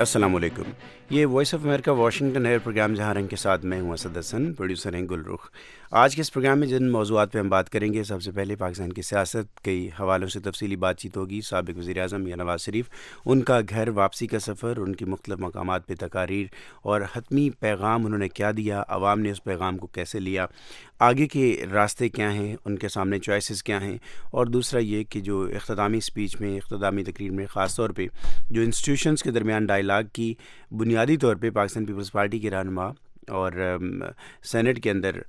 अस्सलाम वालेकुम। ये वॉइस ऑफ अमेरिका वाशिंगटन एयर प्रोग्राम जहाँ रंग के साथ मैं हूँ असद हसन, प्रोड्यूसर हैं गुलरुख। आज के इस प्रोग्राम में जिन मौज़ूआत पे हम बात करेंगे, सबसे पहले पाकिस्तान की सियासत, कई हवालों से तफसीली बातचीत होगी। साबिक़ वज़ीर-ए-आज़म मियां नवाज़ शरीफ, उनका घर वापसी का सफ़र, उनकी मुख्तलिफ़ मकामात पे तकारीर और हतमी पैगाम उन्होंने क्या दिया, आवाम ने उस पैगाम को कैसे लिया, आगे के रास्ते क्या हैं, उनके सामने चॉइसेस क्या हैं। और दूसरा ये कि जो इख्तितामी स्पीच में, इख्तितामी तकरीर में ख़ास तौर पे जो इंस्टीट्यूशंस के दरमियान डायलाग की बुनियादी तौर पे पाकिस्तान पीपल्स पार्टी के रहनुमा और सेनेट के अंदर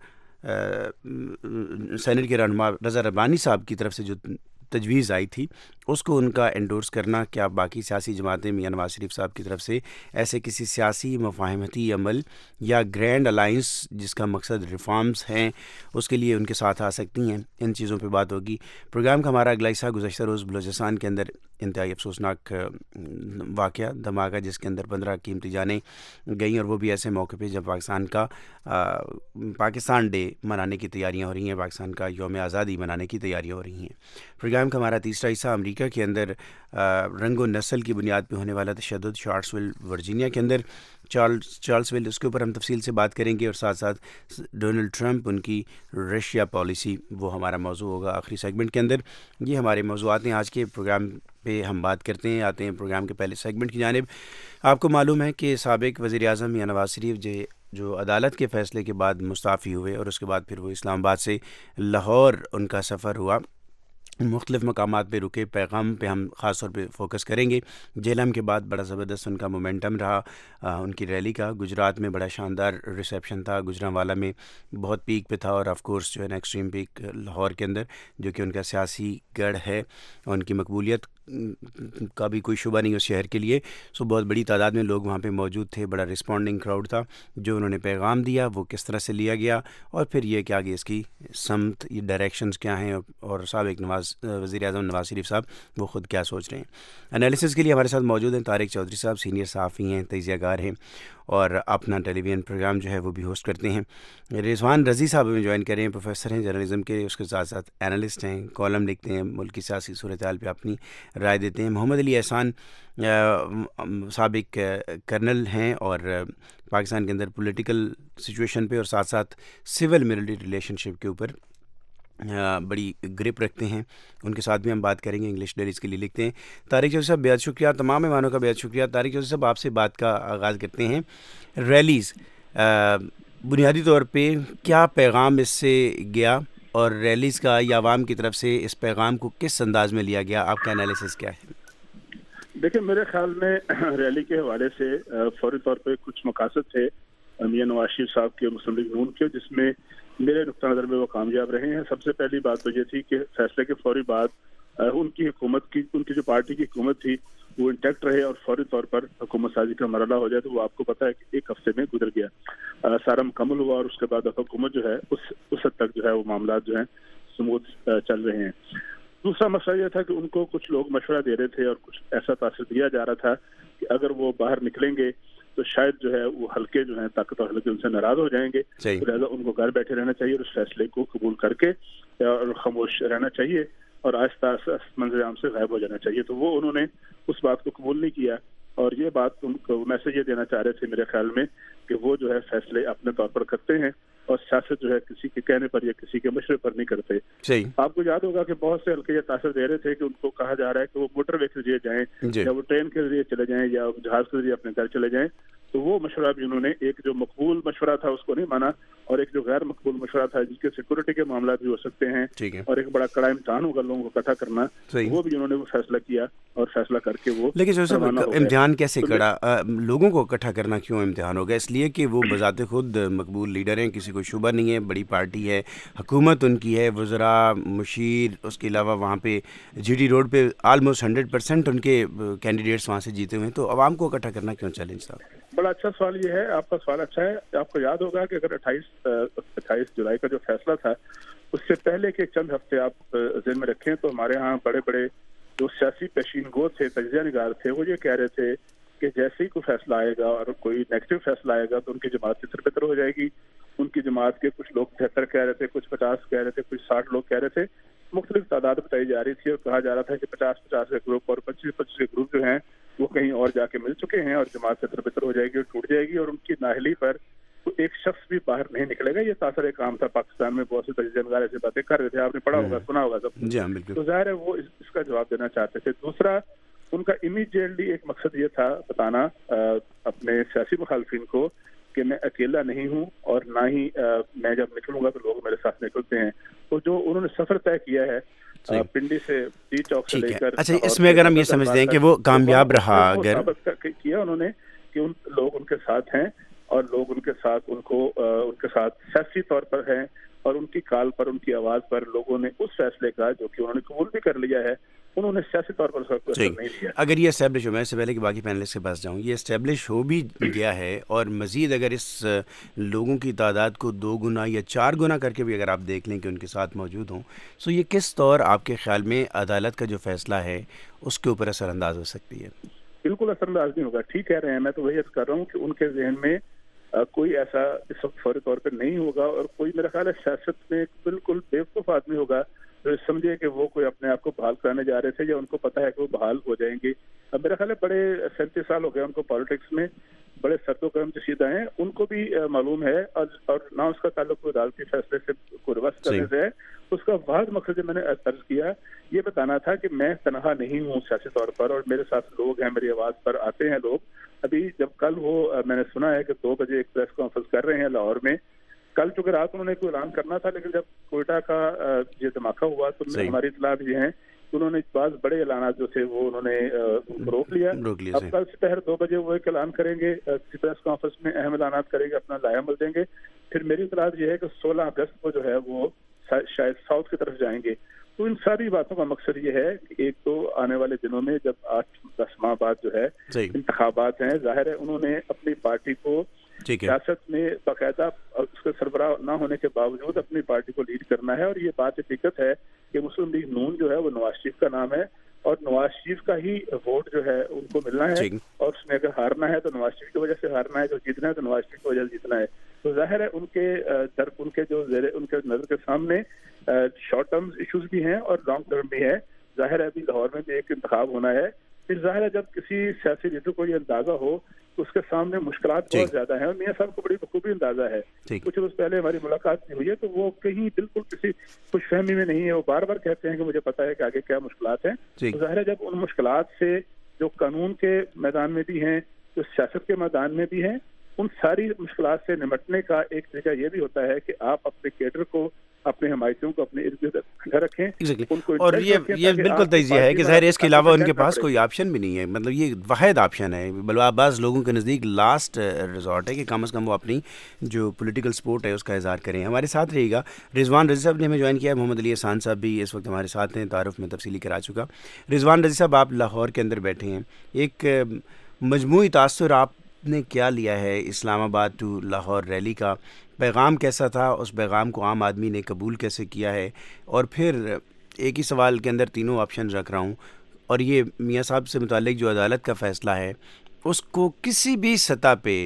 सेनेट के रहनुमा रज़ा रब्बानी साहब की तरफ से जो तजवीज़ आई थी, उसको उनका एंडोर्स करना, क्या बाकी सियासी जमातें मियां नवाज़ शरीफ साहब की तरफ से ऐसे किसी सियासी मफाहमती अमल या ग्रैंड अलाइंस जिसका मकसद रिफॉर्म्स हैं, उसके लिए उनके साथ आ सकती हैं। इन चीज़ों पे बात होगी। प्रोग्राम का हमारा अगला हिस्सा गुज़श्ता रोज़ बलूचिस्तान के अंदर इंतहाई अफसोसनाक वाक़या धमाका, जिसके अंदर 15 कीमती जानें गईं, और वो भी ऐसे मौके पे जब पाकिस्तान का पाकिस्तान डे मनाने की तैयारियां हो रही हैं, पाकिस्तान का यौम आज़ादी मनाने की तैयारियां हो रही हैं। प्रोग्राम का हमारा तीसरा हिस्सा अमेरिका के अंदर रंग व नस्ल की बुनियाद पे होने वाला तशद्दुद, चार्ल्सविल वर्जीनिया के अंदर चार्ल्सविल, उसके ऊपर हम तफसील से बात करेंगे। और साथ साथ डोनाल्ड ट्रंप, उनकी रशिया पॉलिसी, वो हमारा मौजू होगा आखिरी सेगमेंट के अंदर। ये हमारे मौजूआत हैं आज के प्रोग्राम पे। हम बात करते हैं, आते हैं प्रोग्राम के पहले सेगमेंट की जानिब। आपको मालूम है कि साबिक़ वज़ीर-ए-आज़म मियां नवाज़ शरीफ जो अदालत के फ़ैसले के बाद मुस्ताफ़ी हुए और उसके बाद फिर वो इस्लामाबाद से लाहौर उनका सफ़र हुआ, मुख्तलिफ़ मकामात पे रुके। पैगाम पे हम ख़ास तौर पे फोकस करेंगे। जेलम के बाद बड़ा ज़बरदस्त उनका मोमेंटम रहा उनकी रैली का। गुजरात में बड़ा शानदार रिसेप्शन था, गुजरांवाला में बहुत पीक पे था, और ऑफ कोर्स जो है ना एक्सट्रीम पीक लाहौर के अंदर, जो कि उनका सियासी गढ़ है। उनकी मकबूलियत का भी कोई शुबा नहीं उस शहर के लिए। सो बहुत बड़ी तादाद में लोग वहाँ पे मौजूद थे, बड़ा रिस्पॉन्डिंग क्राउड था। जो उन्होंने पैगाम दिया वो किस तरह से लिया गया, और फिर ये कि आगे इसकी समत, ये डायरेक्शंस क्या हैं, और साबिक़ वज़ीर-ए-आज़म नवाज़ शरीफ साहब वो ख़ुद क्या सोच रहे हैं। एनालिसिस के लिए हमारे साथ मौजूद हैं तारिक चौधरी साहब, सीनियर सहाफ़ी हैं, तजियाकार हैं, और अपना टेलीविज़न प्रोग्राम जो है वो भी होस्ट करते हैं। रिजवान रज़ी साहब हमें ज्वाइन करें, प्रोफेसर हैं जर्नलिज़म के, उसके साथ साथ एनालिस्ट हैं, कॉलम लिखते हैं, मुल्क की सियासी सूरत-ए-हाल पे अपनी राय देते हैं। मोहम्मद अली एहसान साबिक़ कर्नल हैं और पाकिस्तान के अंदर पॉलिटिकल सिचुएशन पे और साथ साथ सिविल मिलिट्री रिलेशनशिप के ऊपर बड़ी ग्रिप रखते हैं। उनके साथ भी हम बात करेंगे। इंग्लिश डेलीज़ के लिए लिखते हैं। तारिक चौधरी साहब बेहद शुक्रिया, तमाम मेहमानों का बेहद शुक्रिया। तारिक चौधरी साहब, आपसे बात का आगाज़ करते हैं। रैलीज़ बुनियादी तौर पे क्या पैगाम इससे गया, और रैलीज़ का या आवाम की तरफ से इस पैगाम को किस अंदाज में लिया गया, आपका एनालिसिस क्या है? देखिए, मेरे ख्याल में रैली के हवाले से फौरी तौर पे कुछ मकासद थे मियां नवाज शरीफ साहब के, मुस्लिम लीग नून के, जिसमें मेरे नुक्ता नज़र में वो कामयाब रहे हैं। सबसे पहली बात तो ये थी कि फैसले के फौरी बाद उनकी जो पार्टी की हुकूमत थी वो इंटैक्ट रहे, और फौरी तौर पर हुकूमत साजी का मरहला हो जाए। तो वो आपको पता है कि 1 हफ्ते में गुजर गया, सारा मुकम्मल हुआ, और उसके बाद हुकूमत जो है उस हद तक जो है वो मामला जो है स्मूथ चल रहे हैं। दूसरा मसला यह था कि उनको कुछ लोग मशवरा दे रहे थे और कुछ ऐसा तासर दिया जा रहा था कि अगर वो बाहर निकलेंगे तो शायद जो है वो हल्के जो है ताकतवर हल्के उनसे नाराज हो जाएंगे, तो लिहाजा उनको घर बैठे रहना चाहिए और उस फैसले को कबूल करके और खामोश रहना चाहिए और आहिस्ता आहिस्ता मंजर आम से गायब हो जाना चाहिए। तो वो उन्होंने उस बात को कबूल नहीं किया, और ये बात उनको मैसेज ये देना चाह रहे थे मेरे ख्याल में कि वो जो है फैसले अपने तौर पर करते हैं और सियासत जो है किसी के कहने पर या किसी के मशवरे पर नहीं करते। आपको याद होगा कि बहुत से हल्के ये तासर दे रहे थे कि उनको कहा जा रहा है कि वो मोटरवे के जरिए जाएं या वो ट्रेन के जरिए चले जाएं या जहाज के जरिए अपने घर चले जाएं। तो वो मशवरा भी उन्होंने, एक जो मकबूल मशवरा था उसको नहीं माना, और एक जो गैर मकबूल मशवरा था जिसके सिक्योरिटी के मामला भी हो सकते हैं और एक बड़ा कड़ा इम्तहान होगा लोगों को इकट्ठा करना, वो भी उन्होंने वो फैसला किया और फैसला करके वो। लेकिन इम्तिहान कैसे कड़ा, लोगों को इकट्ठा करना क्यों इम्तिहान होगा? इसलिए कि वो बजाते खुद मकबूल लीडर हैं, किसी को शुबा नहीं है, बड़ी पार्टी है, हुकूमत उनकी है, वज़रा, मुशीर, उसके अलावा वहाँ पे जीटी रोड पे ऑलमोस्ट 100% उनके कैंडिडेट्स वहाँ से जीते हुए हैं, तो आवाम को इकट्ठा करना क्यों चैलेंज था? बड़ा अच्छा सवाल ये है, आपका सवाल अच्छा है। आपको याद होगा कि अगर 28 जुलाई का जो फैसला था उससे पहले के चंद हफ्ते आप ज़हन में रखें तो हमारे यहाँ बड़े बड़े जो सियासी पेशीन गो थे, तजिया निगार थे, वो ये कह रहे थे कि जैसे ही कोई फैसला आएगा और कोई नेगेटिव फैसला आएगा तो उनकी जमात तितर-बितर हो जाएगी। उनकी जमात के कुछ लोग 73 कह रहे थे, कुछ 50 कह रहे थे, कुछ 60 लोग कह रहे थे। मुख्तलिफ तादाद बताई जा रही थी और कहा जा रहा था कि 50-50 के ग्रुप और 25-25 के ग्रुप जो हैं وہ کہیں اور جا کے مل چکے ہیں اور جماعت سے تربتر ہو جائے گی اور ٹوٹ جائے گی اور ان کی نااہلی پر ایک شخص بھی باہر نہیں نکلے گا. یہ تاثر کام تھا پاکستان میں, بہت سے تجزیہ نگار ایسی باتیں کر رہے تھے, آپ نے پڑھا ہوگا, سنا ہوگا سب. جی ہاں بالکل. تو ظاہر ہے وہ اس کا جواب دینا چاہتے تھے. دوسرا ان کا امیڈیٹلی ایک مقصد یہ تھا بتانا اپنے سیاسی مخالفین کو کہ میں اکیلا نہیں ہوں اور نہ ہی میں جب نکلوں گا تو لوگ میرے ساتھ نکلتے ہیں. تو جو انہوں نے سفر طے کیا ہے پنڈی سے ٹی چوک سے لے کر, اچھا اس میں اگر ہم یہ سمجھتے ہیں کہ وہ کامیاب رہا, اگر کیا انہوں نے کہ لوگ ان کے ساتھ ہیں اور لوگ ان کے ساتھ ان کے ساتھ سیاسی طور پر ہیں اور ان کی کال پر, ان کی آواز پر لوگوں نے اس فیصلے کا جو کہ انہوں نے قبول بھی کر لیا ہے, انہوں نے سیاسی طور پر سب کچھ نہیں لیا. اگر یہ اسٹیبلش ہو, میں اس سے پہلے کہ باقی پینلسٹ کے پاس جاؤں, یہ اسٹیبلش ہو بھی گیا ہے اور مزید اگر اس لوگوں کی تعداد کو 2 گنا یا 4 گنا کر کے بھی اگر آپ دیکھ لیں کہ ان کے ساتھ موجود ہوں, تو یہ کس طور آپ کے خیال میں عدالت کا جو فیصلہ ہے اس کے اوپر اثر انداز ہو سکتی ہے؟ بالکل اثر انداز نہیں ہوگا. ٹھیک کہہ رہے ہیں, میں تو وہی عرض کر رہا ہوں کہ ان کے ذہن میں کوئی ایسا اس وقت فوری طور پر نہیں ہوگا اور کوئی میرا خیال ہے سیاست میں بالکل بیوقوف آدمی ہوگا جو سمجھے کہ وہ کوئی اپنے آپ کو بحال کرانے جا رہے تھے یا ان کو پتہ ہے کہ وہ بحال ہو جائیں گے. اب میرا خیال ہے بڑے 37 سال ہو گئے ان کو پالیٹکس میں, بڑے سرد و گرم چشیدہ ہیں, ان کو بھی معلوم ہے اور نہ اس کا تعلق کوئی عدالتی فیصلے سے کوئی روس کرنے سے ہے. اس کا واحد مقصد جو میں نے عرض کیا یہ بتانا تھا کہ میں تنہا نہیں ہوں سیاسی طور پر اور میرے ساتھ لوگ ہیں, میری آواز پر آتے ہیں لوگ. ابھی جب کل وہ میں نے سنا ہے کہ 2 بجے ایک پریس کانفرنس کر رہے ہیں لاہور میں, کل چونکہ رات انہوں نے کوئی اعلان کرنا تھا لیکن جب کوئٹہ کا یہ دھماکہ ہوا تو ہماری اطلاع یہ ہیں کہ انہوں نے بعض بڑے اعلانات جو تھے وہ انہوں نے ان کو روک لیا. اب کل سپہر 2 بجے وہ ایک اعلان کریں گے, پریس کانفرنس میں اہم اعلانات کریں گے, اپنا لائحہ عمل دیں گے. پھر میری اطلاع یہ ہے کہ 16 اگست کو جو ہے وہ شاید ساؤتھ کی طرف جائیں گے. تو ان ساری باتوں کا مقصد یہ ہے کہ ایک تو آنے والے دنوں میں جب 8-10 ماہ بعد جو ہے انتخابات ہیں, ظاہر ہے انہوں نے اپنی پارٹی کو سیاست میں باقاعدہ اس کے سربراہ نہ ہونے کے باوجود اپنی پارٹی کو لیڈ کرنا ہے. اور یہ بات حقیقت ہے کہ مسلم لیگ نون جو ہے وہ نواز شریف کا نام ہے اور نواز شریف کا ہی ووٹ جو ہے ان کو ملنا ہے اور اس میں اگر ہارنا ہے تو نواز شریف کی وجہ سے ہارنا ہے, جو جیتنا ہے تو نواز شریف کی وجہ سے جیتنا ہے. تو ظاہر ہے ان کے جو ان کے نظر کے سامنے شارٹ ٹرم ایشوز بھی ہیں اور لانگ ٹرم بھی ہے. ظاہر ہے ابھی لاہور میں بھی ایک انتخاب ہونا ہے. پھر ظاہر ہے جب کسی سیاسی لیڈر کو یہ اندازہ ہو تو اس کے سامنے مشکلات بہت زیادہ ہیں اور میاں صاحب کو بڑی بخوبی اندازہ ہے. کچھ روز پہلے ہماری ملاقات ہوئی ہے تو وہ کہیں بالکل کسی خوش فہمی میں نہیں ہے, وہ بار بار کہتے ہیں کہ مجھے پتا ہے کہ آگے کیا مشکلات ہیں. تو ظاہر ہے جب ان مشکلات سے جو قانون کے میدان میں بھی ہیں, جو سیاست کے میدان میں بھی ہیں, ان ساری مشکلات سے نمٹنے کا ایک طریقہ یہ بھی ہوتا ہے کہ آپ اپنے کیڈر کو, اپنے حمایتیوں کو اپنے ارد گرد رکھیں. اور یہ بالکل تجزیہ ہے کہ ظاہر اس کے علاوہ ان کے پاس کوئی آپشن بھی نہیں ہے, مطلب یہ واحد آپشن ہے. بلکہ بعض لوگوں کے نزدیک لاسٹ ریزورٹ ہے کہ کم از کم وہ اپنی جو پولیٹیکل سپورٹ ہے اس کا اظہار کریں. ہمارے ساتھ رہے گا رضوان رضی صاحب نے ہمیں جوائن کیا ہے, محمد علی احسان صاحب بھی اس وقت ہمارے ساتھ ہیں, تعارف میں تفصیلی کرا چکا. رضوان رضی صاحب آپ لاہور کے اندر بیٹھے ہیں, ایک مجموعی تاثر آپ نے کیا لیا ہے اسلام آباد ٹو لاہور ریلی کا؟ پیغام کیسا تھا, اس پیغام کو عام آدمی نے قبول کیسے کیا ہے؟ اور پھر ایک ہی سوال کے اندر تینوں آپشن رکھ رہا ہوں, اور یہ میاں صاحب سے متعلق جو عدالت کا فیصلہ ہے اس کو کسی بھی سطح پہ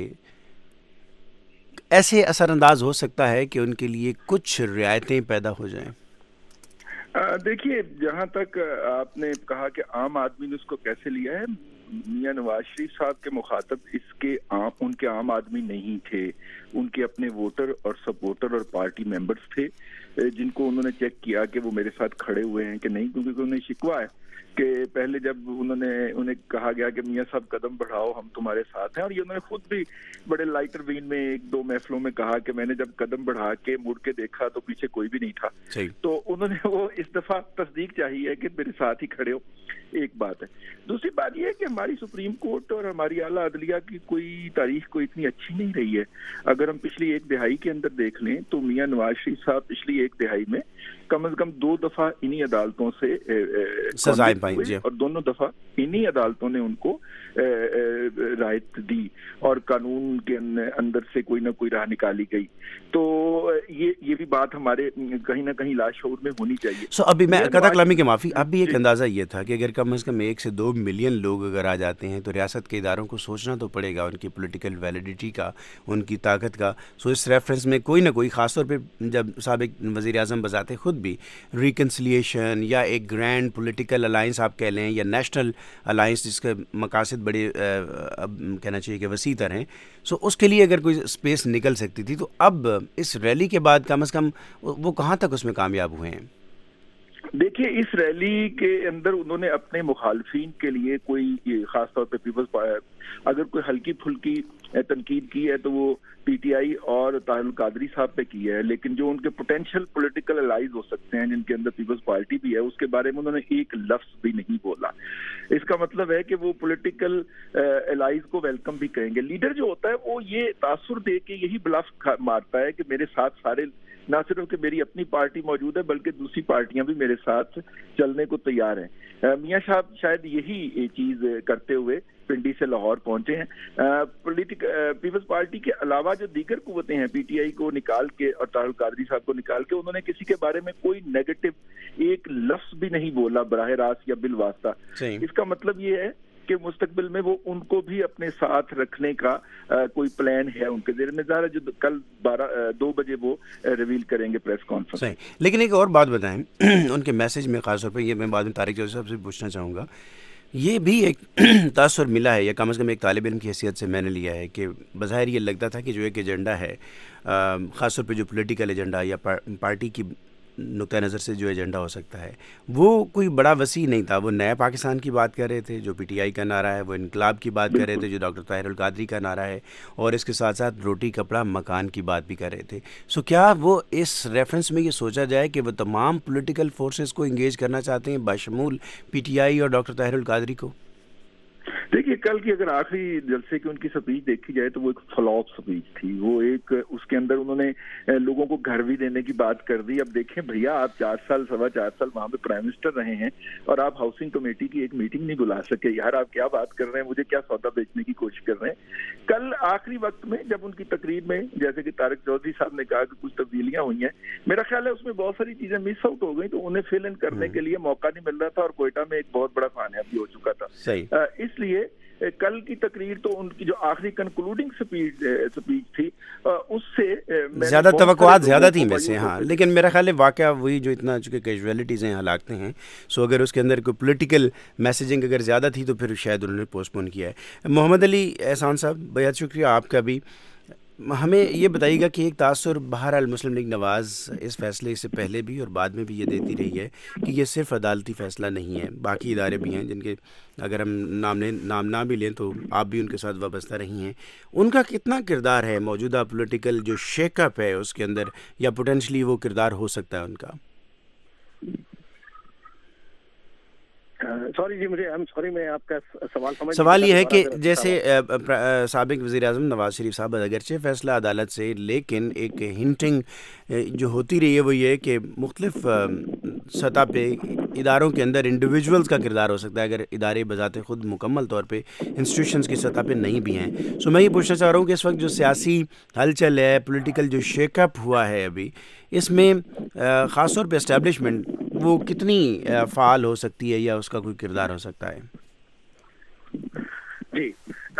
ایسے اثر انداز ہو سکتا ہے کہ ان کے لیے کچھ رعایتیں پیدا ہو جائیں. دیکھیے, جہاں تک آپ نے کہا کہ عام آدمی نے اس کو کیسے لیا ہے, میاں نواز شریف صاحب کے مخاطب ان کے عام آدمی نہیں تھے, ان کے اپنے ووٹر اور سپورٹر اور پارٹی ممبرز تھے جن کو انہوں نے چیک کیا کہ وہ میرے ساتھ کھڑے ہوئے ہیں کہ نہیں, کیونکہ انہیں شکوہ ہے کہ پہلے جب انہیں کہا گیا کہ میاں صاحب قدم بڑھاؤ ہم تمہارے ساتھ ہیں, اور یہ انہوں نے خود بھی بڑے لائٹر وین میں 1-2 محفلوں میں کہا کہ میں نے جب قدم بڑھا کے مڑ کے دیکھا تو پیچھے کوئی بھی نہیں تھا. تو انہوں نے وہ اس دفعہ تصدیق چاہیے کہ میرے ساتھ ہی کھڑے ہو. ایک بات ہے. دوسری بات یہ ہے کہ ہماری سپریم کورٹ اور ہماری اعلیٰ عدلیہ کی کوئی تاریخ کوئی اتنی اچھی نہیں رہی ہے. اگر ہم پچھلی 1 دہائی کے اندر دیکھ لیں تو میاں نواز شریف صاحب پچھلی 1 دہائی میں کم از کم 2 دفعہ انہی عدالتوں سے سزائیں پائیں, اور دونوں دفعہ انہی عدالتوں نے ان کو رعایت دی اور قانون کے اندر سے کوئی نہ کوئی راہ نکالی گئی. تو یہ بھی بات ہمارے کہیں نہ کہیں لاشعور میں ہونی چاہیے. ابھی میں قطع کلامی کی معافی, اب بھی ایک اندازہ یہ تھا کہ اگر کم از کم 1 سے 2 ملین لوگ اگر آ جاتے ہیں تو ریاست کے اداروں کو سوچنا تو پڑے گا ان کی پولیٹیکل ویلیڈیٹی کا, ان کی طاقت کا. سو اس ریفرنس میں کوئی نہ کوئی, خاص طور پہ جب سابق وزیر اعظم بذات خود بھی ریکنسلیشن یا ایک گرینڈ پولیٹیکل الائنس آپ کہہ لیں یا نیشنل الائنس جس کے مقاصد بڑے اب کہنا چاہیے کہ وسیع تر ہیں، سو اس کے لیے اگر کوئی اسپیس نکل سکتی تھی، تو اب اس ریلی کے بعد کم از کم وہ کہاں تک اس میں کامیاب ہوئے ہیں؟ دیکھیے اس ریلی کے اندر انہوں نے اپنے مخالفین کے لیے کوئی خاص طور پہ پیپلز اگر کوئی ہلکی پھلکی تنقید کی ہے تو وہ پی ٹی آئی اور طاہر القادری صاحب پہ کی ہے، لیکن جو ان کے پوٹینشیل پولیٹیکل الائز ہو سکتے ہیں جن کے اندر پیپلز پارٹی بھی ہے، اس کے بارے میں انہوں نے ایک لفظ بھی نہیں بولا۔ اس کا مطلب ہے کہ وہ پولیٹیکل الائز کو ویلکم بھی کریں گے۔ لیڈر جو ہوتا ہے وہ یہ تاثر دے کے یہی بلف مارتا ہے کہ میرے ساتھ سارے، نہ صرف کہ میری اپنی پارٹی موجود ہے بلکہ دوسری پارٹیاں بھی میرے ساتھ چلنے کو تیار ہیں۔ میاں صاحب شاید یہی چیز کرتے ہوئے پنڈی سے لاہور پہنچے ہیں۔ پیپلز پارٹی کے علاوہ جو دیگر قوتیں ہیں، پی ٹی آئی کو نکال کے اور طاہر القادری صاحب کو نکال کے، انہوں نے کسی کے بارے میں کوئی نیگیٹو ایک لفظ بھی نہیں بولا براہ راست یا بالواسطہ۔ اس کا مطلب یہ ہے کہ مستقبل میں وہ ان کو بھی اپنے ساتھ رکھنے کا کوئی پلان ہے ان کے ذہن میں، ظاہر ہے جو کل 2 بجے وہ ریویل کریں گے پریس کانفرنس۔ لیکن ایک اور بات بتائیں، ان کے میسج میں خاص طور پہ یہ میں بعد میں طارق جوزی صاحب سے پوچھنا چاہوں گا، یہ بھی ایک تاثر ملا ہے یا کم از کم ایک طالب علم کی حیثیت سے میں نے لیا ہے کہ بظاہر یہ لگتا تھا کہ جو ایک ایجنڈا ہے، خاص طور پہ جو پولیٹیکل ایجنڈا یا پارٹی کی نقطہ نظر سے جو ایجنڈا ہو سکتا ہے، وہ کوئی بڑا وسیع نہیں تھا۔ وہ نئے پاکستان کی بات کر رہے تھے جو پی ٹی آئی کا نعرہ ہے، وہ انقلاب کی بات کر رہے تھے جو ڈاکٹر طاہر القادری کا نعرہ ہے، اور اس کے ساتھ ساتھ روٹی کپڑا مکان کی بات بھی کر رہے تھے۔ سو کیا وہ اس ریفرنس میں یہ سوچا جائے کہ وہ تمام پولیٹیکل فورسز کو انگیج کرنا چاہتے ہیں بشمول پی ٹی آئی اور ڈاکٹر طاہر القادری کو؟ دیکھیے کل کی اگر آخری جلسے کی ان کی سپیچ دیکھی جائے تو وہ ایک فلاپ سپیچ تھی۔ وہ ایک اس کے اندر انہوں نے لوگوں کو گھر بھی دینے کی بات کر دی۔ اب دیکھیں بھیا، آپ 4 سال وہاں پہ پرائم منسٹر رہے ہیں اور آپ ہاؤسنگ کمیٹی کی ایک میٹنگ نہیں بلا سکے۔ یار آپ کیا بات کر رہے ہیں، مجھے کیا سودا بیچنے کی کوشش کر رہے ہیں۔ کل آخری وقت میں جب ان کی تقریر میں جیسے کہ طارق جوزی صاحب نے کہا کہ کچھ تبدیلیاں ہوئی ہیں، میرا خیال ہے اس میں بہت ساری چیزیں مس آؤٹ ہو گئی، تو انہیں فل ان کرنے کے لیے موقع نہیں مل رہا تھا، اور کوئٹہ میں ایک بہت بڑا کامیابی ہو چکا تھا۔ اس لیے کل کی تقریر تو ان کی جو آخری کنکلوڈنگ سپیچ تھی اس سے زیادہ توقعات زیادہ تھیں ویسے، ہاں، لیکن میرا خیال ہے واقعہ وہی جو اتنا چونکہ کیجویلٹیز ہیں، ہلاکتیں ہیں، سو اگر اس کے اندر کوئی پولیٹیکل میسیجنگ اگر زیادہ تھی تو پھر شاید انہوں نے پوسٹ پون کیا ہے۔ محمد علی احسان صاحب، بہت شکریہ آپ کا بھی۔ ہمیں یہ بتائیے گا کہ ایک تاثر بہرحال مسلم لیگ نواز اس فیصلے سے پہلے بھی اور بعد میں بھی یہ دیتی رہی ہے کہ یہ صرف عدالتی فیصلہ نہیں ہے، باقی ادارے بھی ہیں جن کے اگر ہم نام نہ بھی لیں تو آپ بھی ان کے ساتھ وابستہ رہی ہیں، ان کا کتنا کردار ہے موجودہ پولیٹیکل جو شیک اپ ہے اس کے اندر، یا پوٹینشلی وہ کردار ہو سکتا ہے ان کا؟ میں آپ کا سوال یہ ہے کہ جیسے سابق وزیر اعظم نواز شریف صاحب اگرچہ فیصلہ عدالت سے، لیکن ایک ہنٹنگ جو ہوتی رہی ہے وہ یہ ہے کہ مختلف سطح پہ اداروں کے اندر انڈیویجولز کا کردار ہو سکتا ہے، اگر ادارے بذات خود مکمل طور پہ انسٹیٹیوشنز کی سطح پہ نہیں بھی ہیں۔ سو میں یہ پوچھنا چاہ رہا ہوں کہ اس وقت جو سیاسی ہلچل ہے، پولیٹیکل جو شیک اپ ہوا ہے ابھی، اس میں خاص طور پہ اسٹیبلشمنٹ وہ کتنی فعال ہو سکتی ہے یا اس کا کوئی کردار ہو سکتا ہے؟ جی،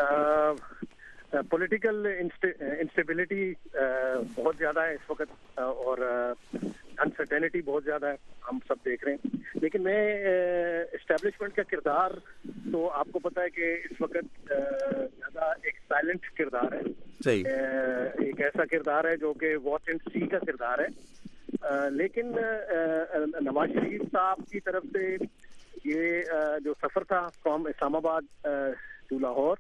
پولیٹیکل انسٹیبلٹی بہت زیادہ ہے اس وقت، اور انسرٹینٹی بہت زیادہ ہے، ہم سب دیکھ رہے ہیں۔ لیکن میں اسٹیبلشمنٹ کا کردار تو آپ کو پتہ ہے کہ اس وقت زیادہ ایک سائلنٹ کردار ہے، صحیح، ایک ایسا کردار ہے جو کہ واچ اینڈ سی کا کردار ہے۔ لیکن نواز شریف صاحب کی طرف سے یہ جو سفر تھا فرام اسلام آباد ٹو لاہور،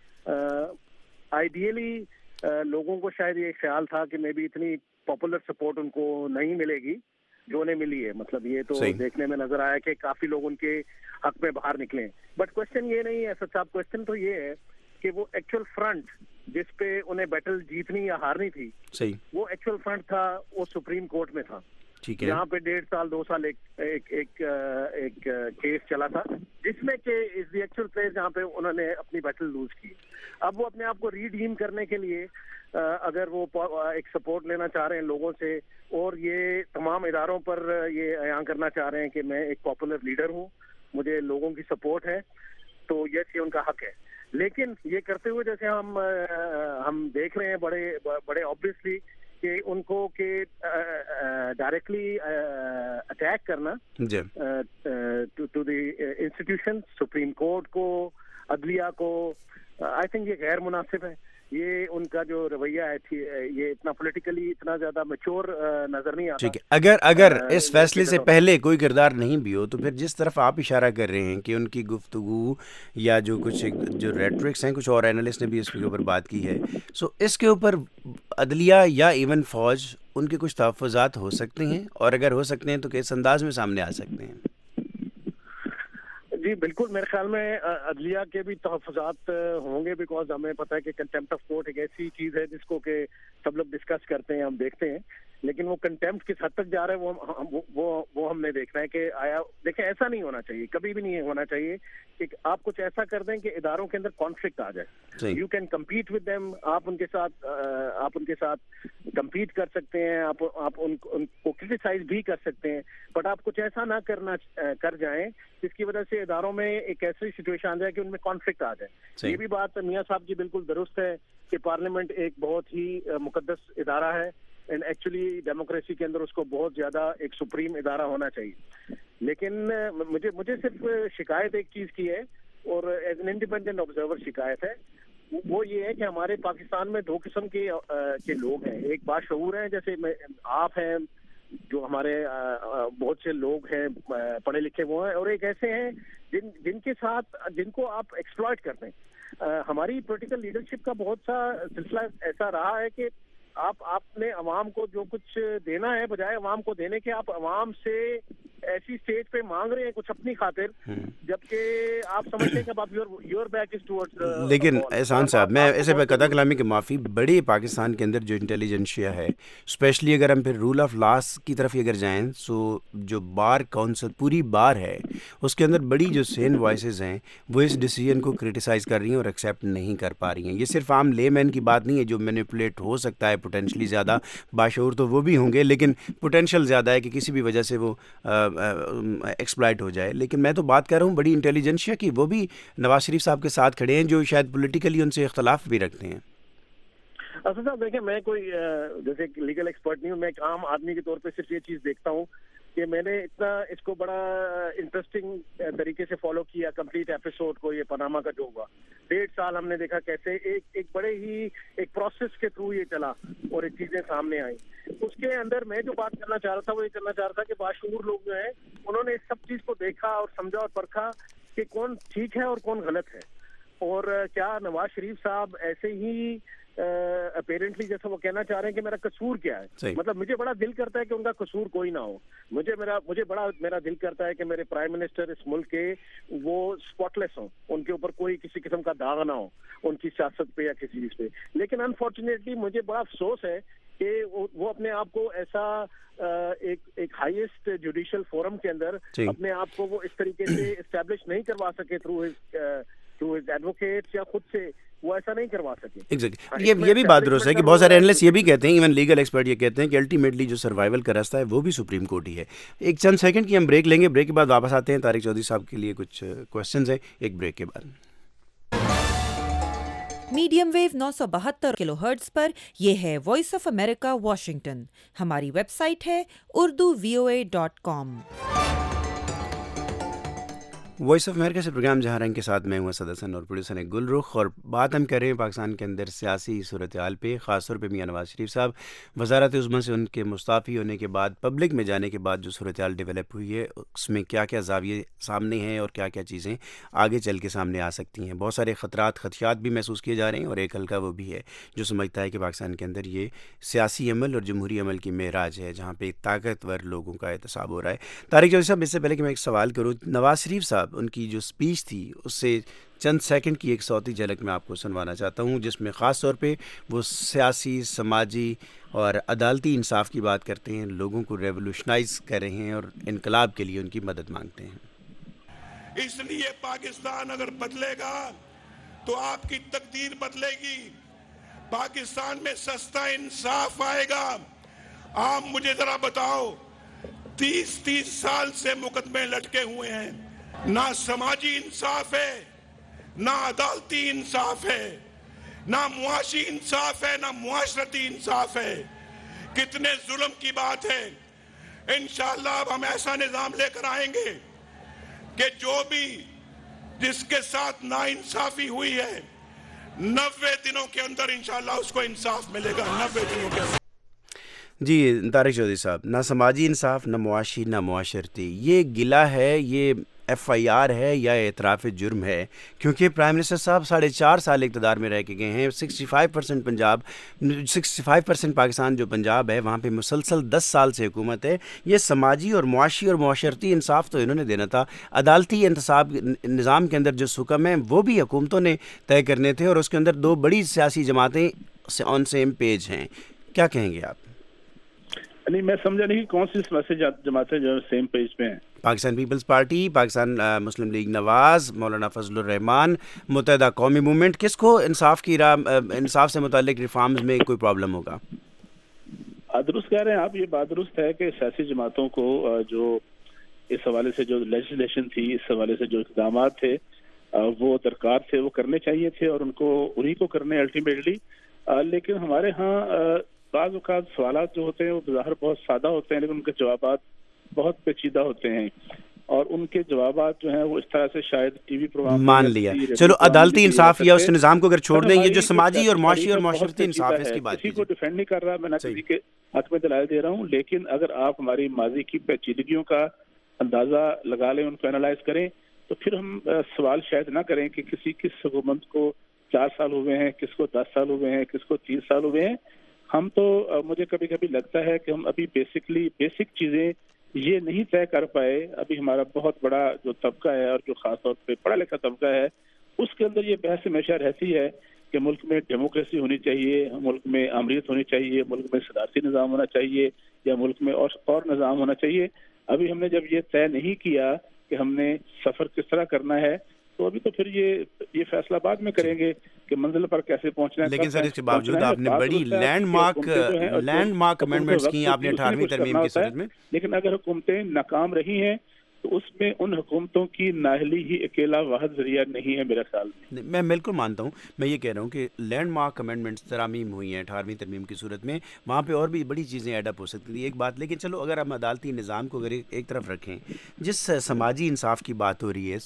آئیڈیلی لوگوں کو شاید یہ خیال تھا کہ میں بھی اتنی پاپولر سپورٹ ان کو نہیں ملے گی جو انہیں ملی ہے۔ مطلب یہ تو دیکھنے میں نظر آیا کہ کافی لوگ ان کے حق میں باہر نکلے، بٹ کوشچن یہ نہیں ہے اسد صاحب، کوشچن تو یہ ہے کہ وہ ایکچوئل فرنٹ جس پہ انہیں بیٹل جیتنی یا ہارنی تھی، صحیح، وہ ایکچوئل فرنٹ تھا، وہ سپریم کورٹ میں تھا، یہاں پہ 1.5 سال 2 سال ایک کیس چلا تھا، جس میں کہ از دی ایکچوئل پلیس جہاں پہ انہوں نے اپنی بیٹل لوز کی۔ اب وہ اپنے آپ کو ریڈیم کرنے کے لیے اگر وہ ایک سپورٹ لینا چاہ رہے ہیں لوگوں سے، اور یہ تمام اداروں پر یہ بیان کرنا چاہ رہے ہیں کہ میں ایک پاپولر لیڈر ہوں، مجھے لوگوں کی سپورٹ ہے، تو یہ ان کا حق ہے۔ لیکن یہ کرتے ہوئے جیسے ہم دیکھ رہے ہیں بڑے آبویسلی کہ ان کو کہ ڈائریکٹلی اٹیک کرنا to the institution, supreme court کو، عدلیہ کو، آئی تھنک یہ غیر مناسب ہے. یہ ان کا جو رویہ ہے یہ اتنا پولیٹیکلی اتنا زیادہ میچور نظر نہیں آتا. ٹھیک ہے، اگر اس فیصلے سے پہلے کوئی کردار نہیں بھی ہو تو پھر جس طرف آپ اشارہ کر رہے ہیں کہ ان کی گفتگو یا جو کچھ جو ریٹرکس ہیں، کچھ اور اینالسٹ نے بھی اس کے اوپر بات کی ہے، سو اس کے اوپر عدلیہ یا ایون فوج ان کے کچھ تحفظات ہو سکتے ہیں، اور اگر ہو سکتے ہیں تو کس انداز میں سامنے آ سکتے ہیں؟ جی بالکل، میرے خیال میں عدلیہ کے بھی تحفظات ہوں گے، بیکاز ہمیں پتہ ہے کہ کنٹیمپٹ آف کورٹ ایک ایسی چیز ہے جس کو کہ سب لوگ ڈسکس کرتے ہیں، ہم دیکھتے ہیں، لیکن وہ کنٹیمپٹ کس حد تک جا رہا ہے وہ ہم نے دیکھنا ہے. کہ آیا دیکھیں ایسا نہیں ہونا چاہیے، کبھی بھی نہیں ہونا چاہیے کہ آپ کچھ ایسا کر دیں کہ اداروں کے اندر کانفلکٹ آ جائے. You can compete with them, آپ ان کے ساتھ کمپیٹ کر سکتے ہیں، آپ ان کو کرٹیسائز بھی کر سکتے ہیں، بٹ آپ کچھ ایسا نہ کر جائیں جس کی وجہ سے اداروں میں ایک ایسی سچویشن آ جائے کہ ان میں کانفلکٹ آ جائے. یہ بھی بات میاں صاحب کی بالکل درست ہے کہ پارلیمنٹ ایک بہت ہی مقدس ادارہ ہے، اینڈ ایکچولی ڈیموکریسی کے اندر اس کو بہت زیادہ ایک سپریم ادارہ ہونا چاہیے. لیکن مجھے صرف شکایت ایک چیز کی ہے، اور ایز این انڈیپینڈنٹ آبزرور شکایت ہے، وہ یہ ہے کہ ہمارے پاکستان میں دو قسم کے لوگ ہیں. ایک باشعور ہیں جیسے آپ ہیں، جو ہمارے بہت سے لوگ ہیں پڑھے لکھے وہ ہیں، اور ایک ایسے ہیں جن کو آپ ایکسپلائٹ کرتے ہیں. ہماری پولیٹیکل لیڈرشپ کا بہت سا سلسلہ ایسا رہا ہے کہ آپ نے عوام کو جو کچھ دینا ہے، بجائے عوام کو دینے کے آپ عوام سے ایسی سٹیج پہ مانگ رہے ہیں کچھ اپنی خاطر، جبکہ آپ سمجھتے ہیں کہ اب یور بیک از ٹورڈز. لیکن احسان صاحب، میں ایسے قطع کلامی کی معافی، بڑے پاکستان کے اندر جو انٹیلیجنشیا ہے، اسپیشلی اگر ہم پھر رول آف لاس کی طرف اگر جائیں، سو جو بار کونسل پوری بار ہے اس کے اندر بڑی جو سین وائسز ہیں وہ اس ڈیسیجن کو کرٹیسائز کر رہی ہیں اور ایکسیپٹ نہیں کر پا رہی ہیں. یہ صرف عام لے مین کی بات نہیں ہے جو مینیپولیٹ ہو سکتا ہے پوٹینشلی زیادہ، باشعور تو وہ بھی ہوں گے لیکن پوٹینشیل زیادہ ہے کہ کسی بھی وجہ سے وہ ایکسپلائٹ ہو جائے. لیکن میں تو بات کر رہا ہوں بڑی انٹیلیجنشیا کی، وہ بھی نواز شریف صاحب کے ساتھ کھڑے ہیں جو شاید پولیٹیکلی ان سے اختلاف بھی رکھتے ہیں. اسد صاحب دیکھیں، میں کوئی جیسے لیگل ایکسپرٹ نہیں ہوں، میں ایک عام آدمی کے طور پہ صرف یہ چیز دیکھتا ہوں کہ میں نے اتنا اس کو بڑا انٹرسٹنگ طریقے سے فالو کیا کمپلیٹ ایپیسوڈ کو. یہ پاناما کا جو ہوا 1.5 سال ہم نے دیکھا کیسے ایک بڑے ہی ایک پروسیس کے تھرو یہ چلا اور ایک چیزیں سامنے آئیں. اس کے اندر میں جو بات کرنا چاہ رہا تھا وہ یہ کرنا چاہ رہا تھا کہ باشعور لوگ جو ہیں انہوں نے اس سب چیز کو دیکھا اور سمجھا اور پرکھا کہ کون ٹھیک ہے اور کون غلط ہے. اور کیا نواز شریف صاحب ایسے ہی اپیرنٹلی جیسا وہ کہنا چاہ رہے ہیں کہ میرا قصور کیا ہے؟ مطلب مجھے بڑا دل کرتا ہے کہ ان کا قصور کوئی نہ ہو. مجھے بڑا میرا دل کرتا ہے کہ میرے پرائم منسٹر اس ملک کے وہ اسپاٹ لیس ہوں، ان کے اوپر کوئی کسی قسم کا داغ نہ ہو ان کی سیاست پہ یا کسی چیز پہ. لیکن انفارچونیٹلی مجھے بڑا افسوس ہے کہ وہ اپنے آپ کو ایسا ایک ہائیسٹ جوڈیشل فورم کے اندر اپنے آپ کو وہ اس طریقے سے اسٹیبلش نہیں کروا سکے تھرو ہز ایڈوکیٹس یا خود سے وہ ایسا نہیں کروا سکے. ایگزیکٹلی یہ بھی بات درست ہے کہ بہت سارے اینالسٹ یہ بھی کہتے ہیں، ایون لیگل ایکسپرٹ یہ کہتے ہیں کہ الٹیمیٹلی جو سروائیول کا راستہ ہے وہ بھی سپریم کورٹ ہی ہے. ایک چند سیکنڈ کی ہم بریک لیں گے، بریک کے بعد واپس آتے ہیں. طارق چودھری صاحب کے لیے کچھ کوسچنز ہیں ایک بریک کے بعد. میڈیم ویو 972 کلو ہرٹز پر یہ ہے وائس آف امریکہ واشنگٹن. ہماری ویب سائٹ ہے urduvoa.com. وائس آف امریکہ سے پروگرام جہاں رنگ کے ساتھ میں ہوں اسد حسن اور پروڈیوسر گل رخ، اور بات ہم کر رہے ہیں پاکستان کے اندر سیاسی صورتحال پہ، خاص طور پہ میاں نواز شریف صاحب وزارت عظمیٰ سے ان کے مستعفی ہونے کے بعد پبلک میں جانے کے بعد جو صورتحال ڈیولپ ہوئی ہے اس میں کیا کیا زاویے سامنے ہیں اور کیا کیا چیزیں آگے چل کے سامنے آ سکتی ہیں. بہت سارے خدشات بھی محسوس کیے جا رہے ہیں، اور ایک حلقہ وہ بھی ہے جو سمجھتا ہے کہ پاکستان کے اندر یہ سیاسی عمل اور جمہوری عمل کی معراج ہے جہاں پہ طاقتور لوگوں کا احتساب ہو رہا ہے. طارق چودھری صاحب، اس سے پہلے کہ میں ایک سوال کروں، نواز شریف صاحب ان کی جو اسپیچ تھی اس سے چند سیکنڈ کی ایک صوتی جھلک میں آپ کو سنوانا چاہتا ہوں، جس میں خاص طور پہ وہ سیاسی، سماجی اور عدالتی انصاف کی بات کرتے ہیں، لوگوں کو ریولوشنائز کر رہے ہیں اور انقلاب کے لیے ان کی مدد مانگتے ہیں. اس لیے پاکستان اگر بدلے گا تو آپ کی تقدیر بدلے گی. پاکستان میں سستا انصاف آئے گا. آپ مجھے ذرا بتاؤ، 30 سال سے مقدمے لٹکے ہوئے ہیں، نہ سماجی انصاف ہے، نہ عدالتی انصاف ہے، نہ معاشی انصاف ہے، نہ معاشرتی انصاف ہے. कितने जुल्म की बात है। इंशाअल्लाह अब हम ऐसा निजाम लेकर आएंगे कि जो भी जिसके साथ नाइंसाफी हुई है 90 दिनों के अंदर इंशाअल्लाह उसको इंसाफ मिलेगा। 90 दिनों के अंदर। जी तारिक चौधरी साहब, ना समाजी इंसाफ, ना मुआशी, ना मुआशरती, ये गिला है, ये FIR है या एतराफ़ जुर्म है? क्योंकि प्राइम मिनिस्टर साहब 4.5 साल इक़्तिदार में रह के गए हैं। 65% पाकिस्तान जो पंजाब है वहाँ पे मुसलसल 10 साल से हुकूमत है। ये समाजी और मुआशी और मुआशरती इंसाफ तो इन्होंने देना था। अदालती इंतसाब निज़ाम के अंदर जो हुक्म हैं वो भी हुकूमतों ने तय करने थे, और उसके अंदर 2 बड़ी सियासी जमातें ऑन सेम पेज हैं। क्या कहेंगे आप? नहीं, मैं समझा नहीं कौन सी जमातें जो सेम पेज पे हैं। पाकिस्तान पीपल्स पार्टी, पाकिस्तान मुस्लिम लीग नवाज, मौलाना फजलुर रहमान, मुत्तहिदा कौमी मूवमेंट, किसको इंसाफ से मुताल्लिक रिफॉर्म्स में कोई प्रॉब्लम होगा? दुरुस्त कह रहे हैं आप। ये बात दुरुस्त है कि सियासी जमातों को जो इस हवाले से जो लेजिस्लेशन थी, इस हवाले से जो इक़दाम थे वो दरकार थे, वो करने चाहिए थे और उनको उन्हीं को करने अल्टीमेटली। लेकिन हमारे यहाँ बाज़ औक़ात सवालात जो होते हैं वो ज़ाहिर बहुत सादा होते हैं, लेकिन उनके जवाबात बहुत पेचीदा होते हैं, और उनके जवाबात जो हैं वो इस तरह से शायद टीवी प्रोग्राम मान लिया। चलो अदालती इंसाफ या उस निज़ाम को अगर छोड़ दें, ये जो समाजी और मुआशी और मुआशरती इंसाफ है इसकी बात, किसी को डिफेंड नहीं कर रहा, मैं ना किसी के हक में दलाइल दे रहा हूँ, लेकिन अगर आप हमारी माजी की पेचीदगियों का अंदाजा लगा लें, उनको एनालाइज करें, तो फिर हम सवाल शायद ना करें कि किस हुकूमत को 4 साल हुए हैं, किसको 10 साल हुए हैं, किसको 30 साल हुए हैं। हम तो मुझे कभी कभी लगता है कि हम अभी बेसिक चीज़ें ये नहीं तय कर पाए। अभी हमारा बहुत बड़ा जो तबका है और जो खास तौर पे पढ़ा लिखा तबका है, उसके अंदर ये बहस हमेशा रहती है कि मुल्क में डेमोक्रेसी होनी चाहिए, मुल्क में आमरीत होनी चाहिए, मुल्क में सदारती निज़ाम होना चाहिए, या मुल्क में और निज़ाम होना चाहिए। अभी हमने जब ये तय नहीं किया कि हमने सफ़र किस तरह करना है, तो अभी तो फिर ये फैसला बाद में करेंगे कि मंजिल पर कैसे पहुंचना है। लेकिन सर इसके बावजूद आपने बड़ी लैंडमार्क अमेंडमेंट्स की आपने 18वीं तरमीम की सूरत में, लेकिन अगर हुकूमतें नाकाम रही हैं तो उसमें उन हुकूमतों की नाअहली ही अकेला वाहिद जरिया नहीं है मेरे ख्याल में। मैं बिल्कुल मानता हूँ। मैं ये कह रहा हूँ कि लैंडमार्क अमेंडमेंट्स तरामीम हुई हैं 18वीं तरमीम की सूरत में, वहाँ पे और भी बड़ी चीज़ें ऐड अप हो सकती थी, एक बात। लेकिन चलो अगर हम अदालती निज़ाम को अगर एक तरफ रखें, जिस समाजी इंसाफ की बात हो रही है,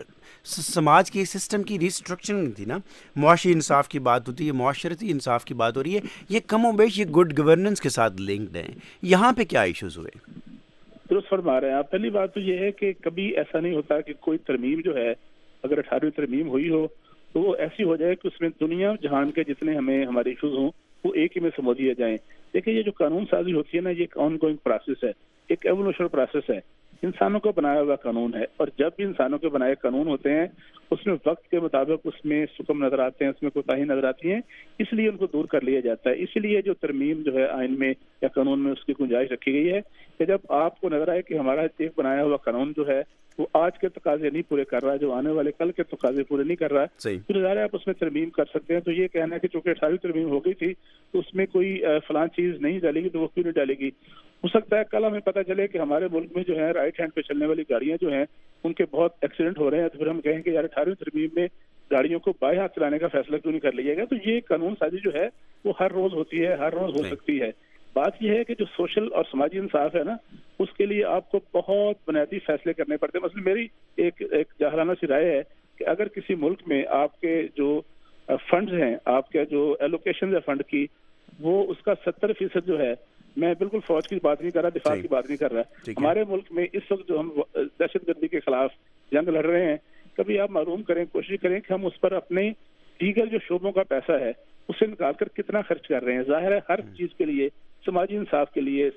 समाज के सिस्टम की रिस्ट्रक्चरिंग थी ना, मुआशी इंसाफ की बात होती है, मुआशरती इंसाफ की बात हो रही है, ये कमो बेश ये गुड गवर्नेंस के साथ लिंक्ड हैं। यहाँ पे क्या इश्यूज हुए? दुरुस्त फरमा रहे हैं आप। पहली बात तो ये है कि कभी ऐसा नहीं होता कि कोई तरमीम जो है, अगर 18वीं तरमीम हुई हो तो वो ऐसी हो जाए कि उसमें दुनिया जहान के जितने हमारे इशूज हों वो एक ही में समझ दिए जाएं। देखिए, ये जो कानून साजी होती है ना, ये एक ऑनगोइंग प्रोसेस है, एक एवोल्यूशनल प्रोसेस है, इंसानों को बनाया हुआ कानून है, और जब भी इंसानों के बनाए कानून होते हैं उसमें वक्त के मुताबिक उसमें सुकम नजर आते हैं, उसमें कोताही नजर आती है, इसलिए उनको दूर कर लिया जाता है। इसलिए जो तरमीम जो है आइन में या कानून में उसकी गुंजाइश रखी गई है कि जब आपको नजर आए कि हमारा एक बनाया हुआ कानून जो है वो आज के तकाजे नहीं पूरे कर रहा है, जो आने वाले कल के तकाजे पूरे नहीं कर रहा है, तो नज़ारे आप उसमें तरमीम कर सकते हैं। तो ये कहना है कि चूंकि 18वीं तरमीम हो गई थी तो उसमें कोई फलां चीज़ नहीं डालेगी तो वो क्यों नहीं डालेगी। हो सकता है कल हमें पता चले कि हमारे मुल्क में जो है राइट हैंड पे चलने वाली गाड़ियां जो हैं उनके बहुत एक्सीडेंट हो रहे हैं, तो फिर हम कहें कि यार 18वीं तरमीम में गाड़ियों को बाएं हाथ चलाने का फैसला क्यों नहीं कर लिया गया। तो ये कानून साजी जो है वो हर रोज होती है, हर रोज हो सकती है। बात यह है कि जो सोशल और समाजी इंसाफ है ना, उसके लिए आपको बहुत बुनियादी फैसले करने पड़ते हैं। मतलब मेरी एक जाहराना सी राय है कि अगर किसी मुल्क में आपके जो फंड्स हैं, आपके जो एलोकेशन है फंड की, वो उसका 70% जो है, मैं बिल्कुल फौज की बात नहीं कर रहा, दिफा की बात नहीं कर रहा, हमारे मुल्क में इस वक्त जो हम दहशतगर्दी के खिलाफ जंग लड़ रहे हैं, कभी आप मालूम करें, कोशिश करें कि हम उस पर अपने दीगर जो शोबों का पैसा है उसे निकाल कर कितना खर्च कर रहे हैं। जाहिर है हर चीज के लिए, समाजी इंसाफ के लिए,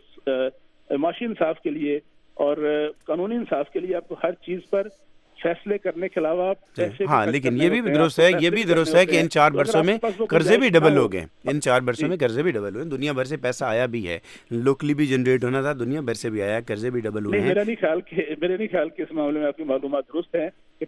माशी इंसाफ के लिए और कानूनी इंसाफ के लिए आपको हर चीज पर फैसले करने के अलावा पैसे, हाँ, लेकिन ये भी दुरुस्त है कि इन 4 वर्षों में कर्जे भी डबल हो गए। इन 4 वर्षों में कर्जे भी डबल हुए, दुनिया भर से पैसा आया भी है, लोकली भी जनरेट होना था, दुनिया भर से भी आया, कर्जे भी डबल हुए हैं। मेरा नहीं ख्याल कि इस मामले में आपकी मालूमात दुरुस्त है कि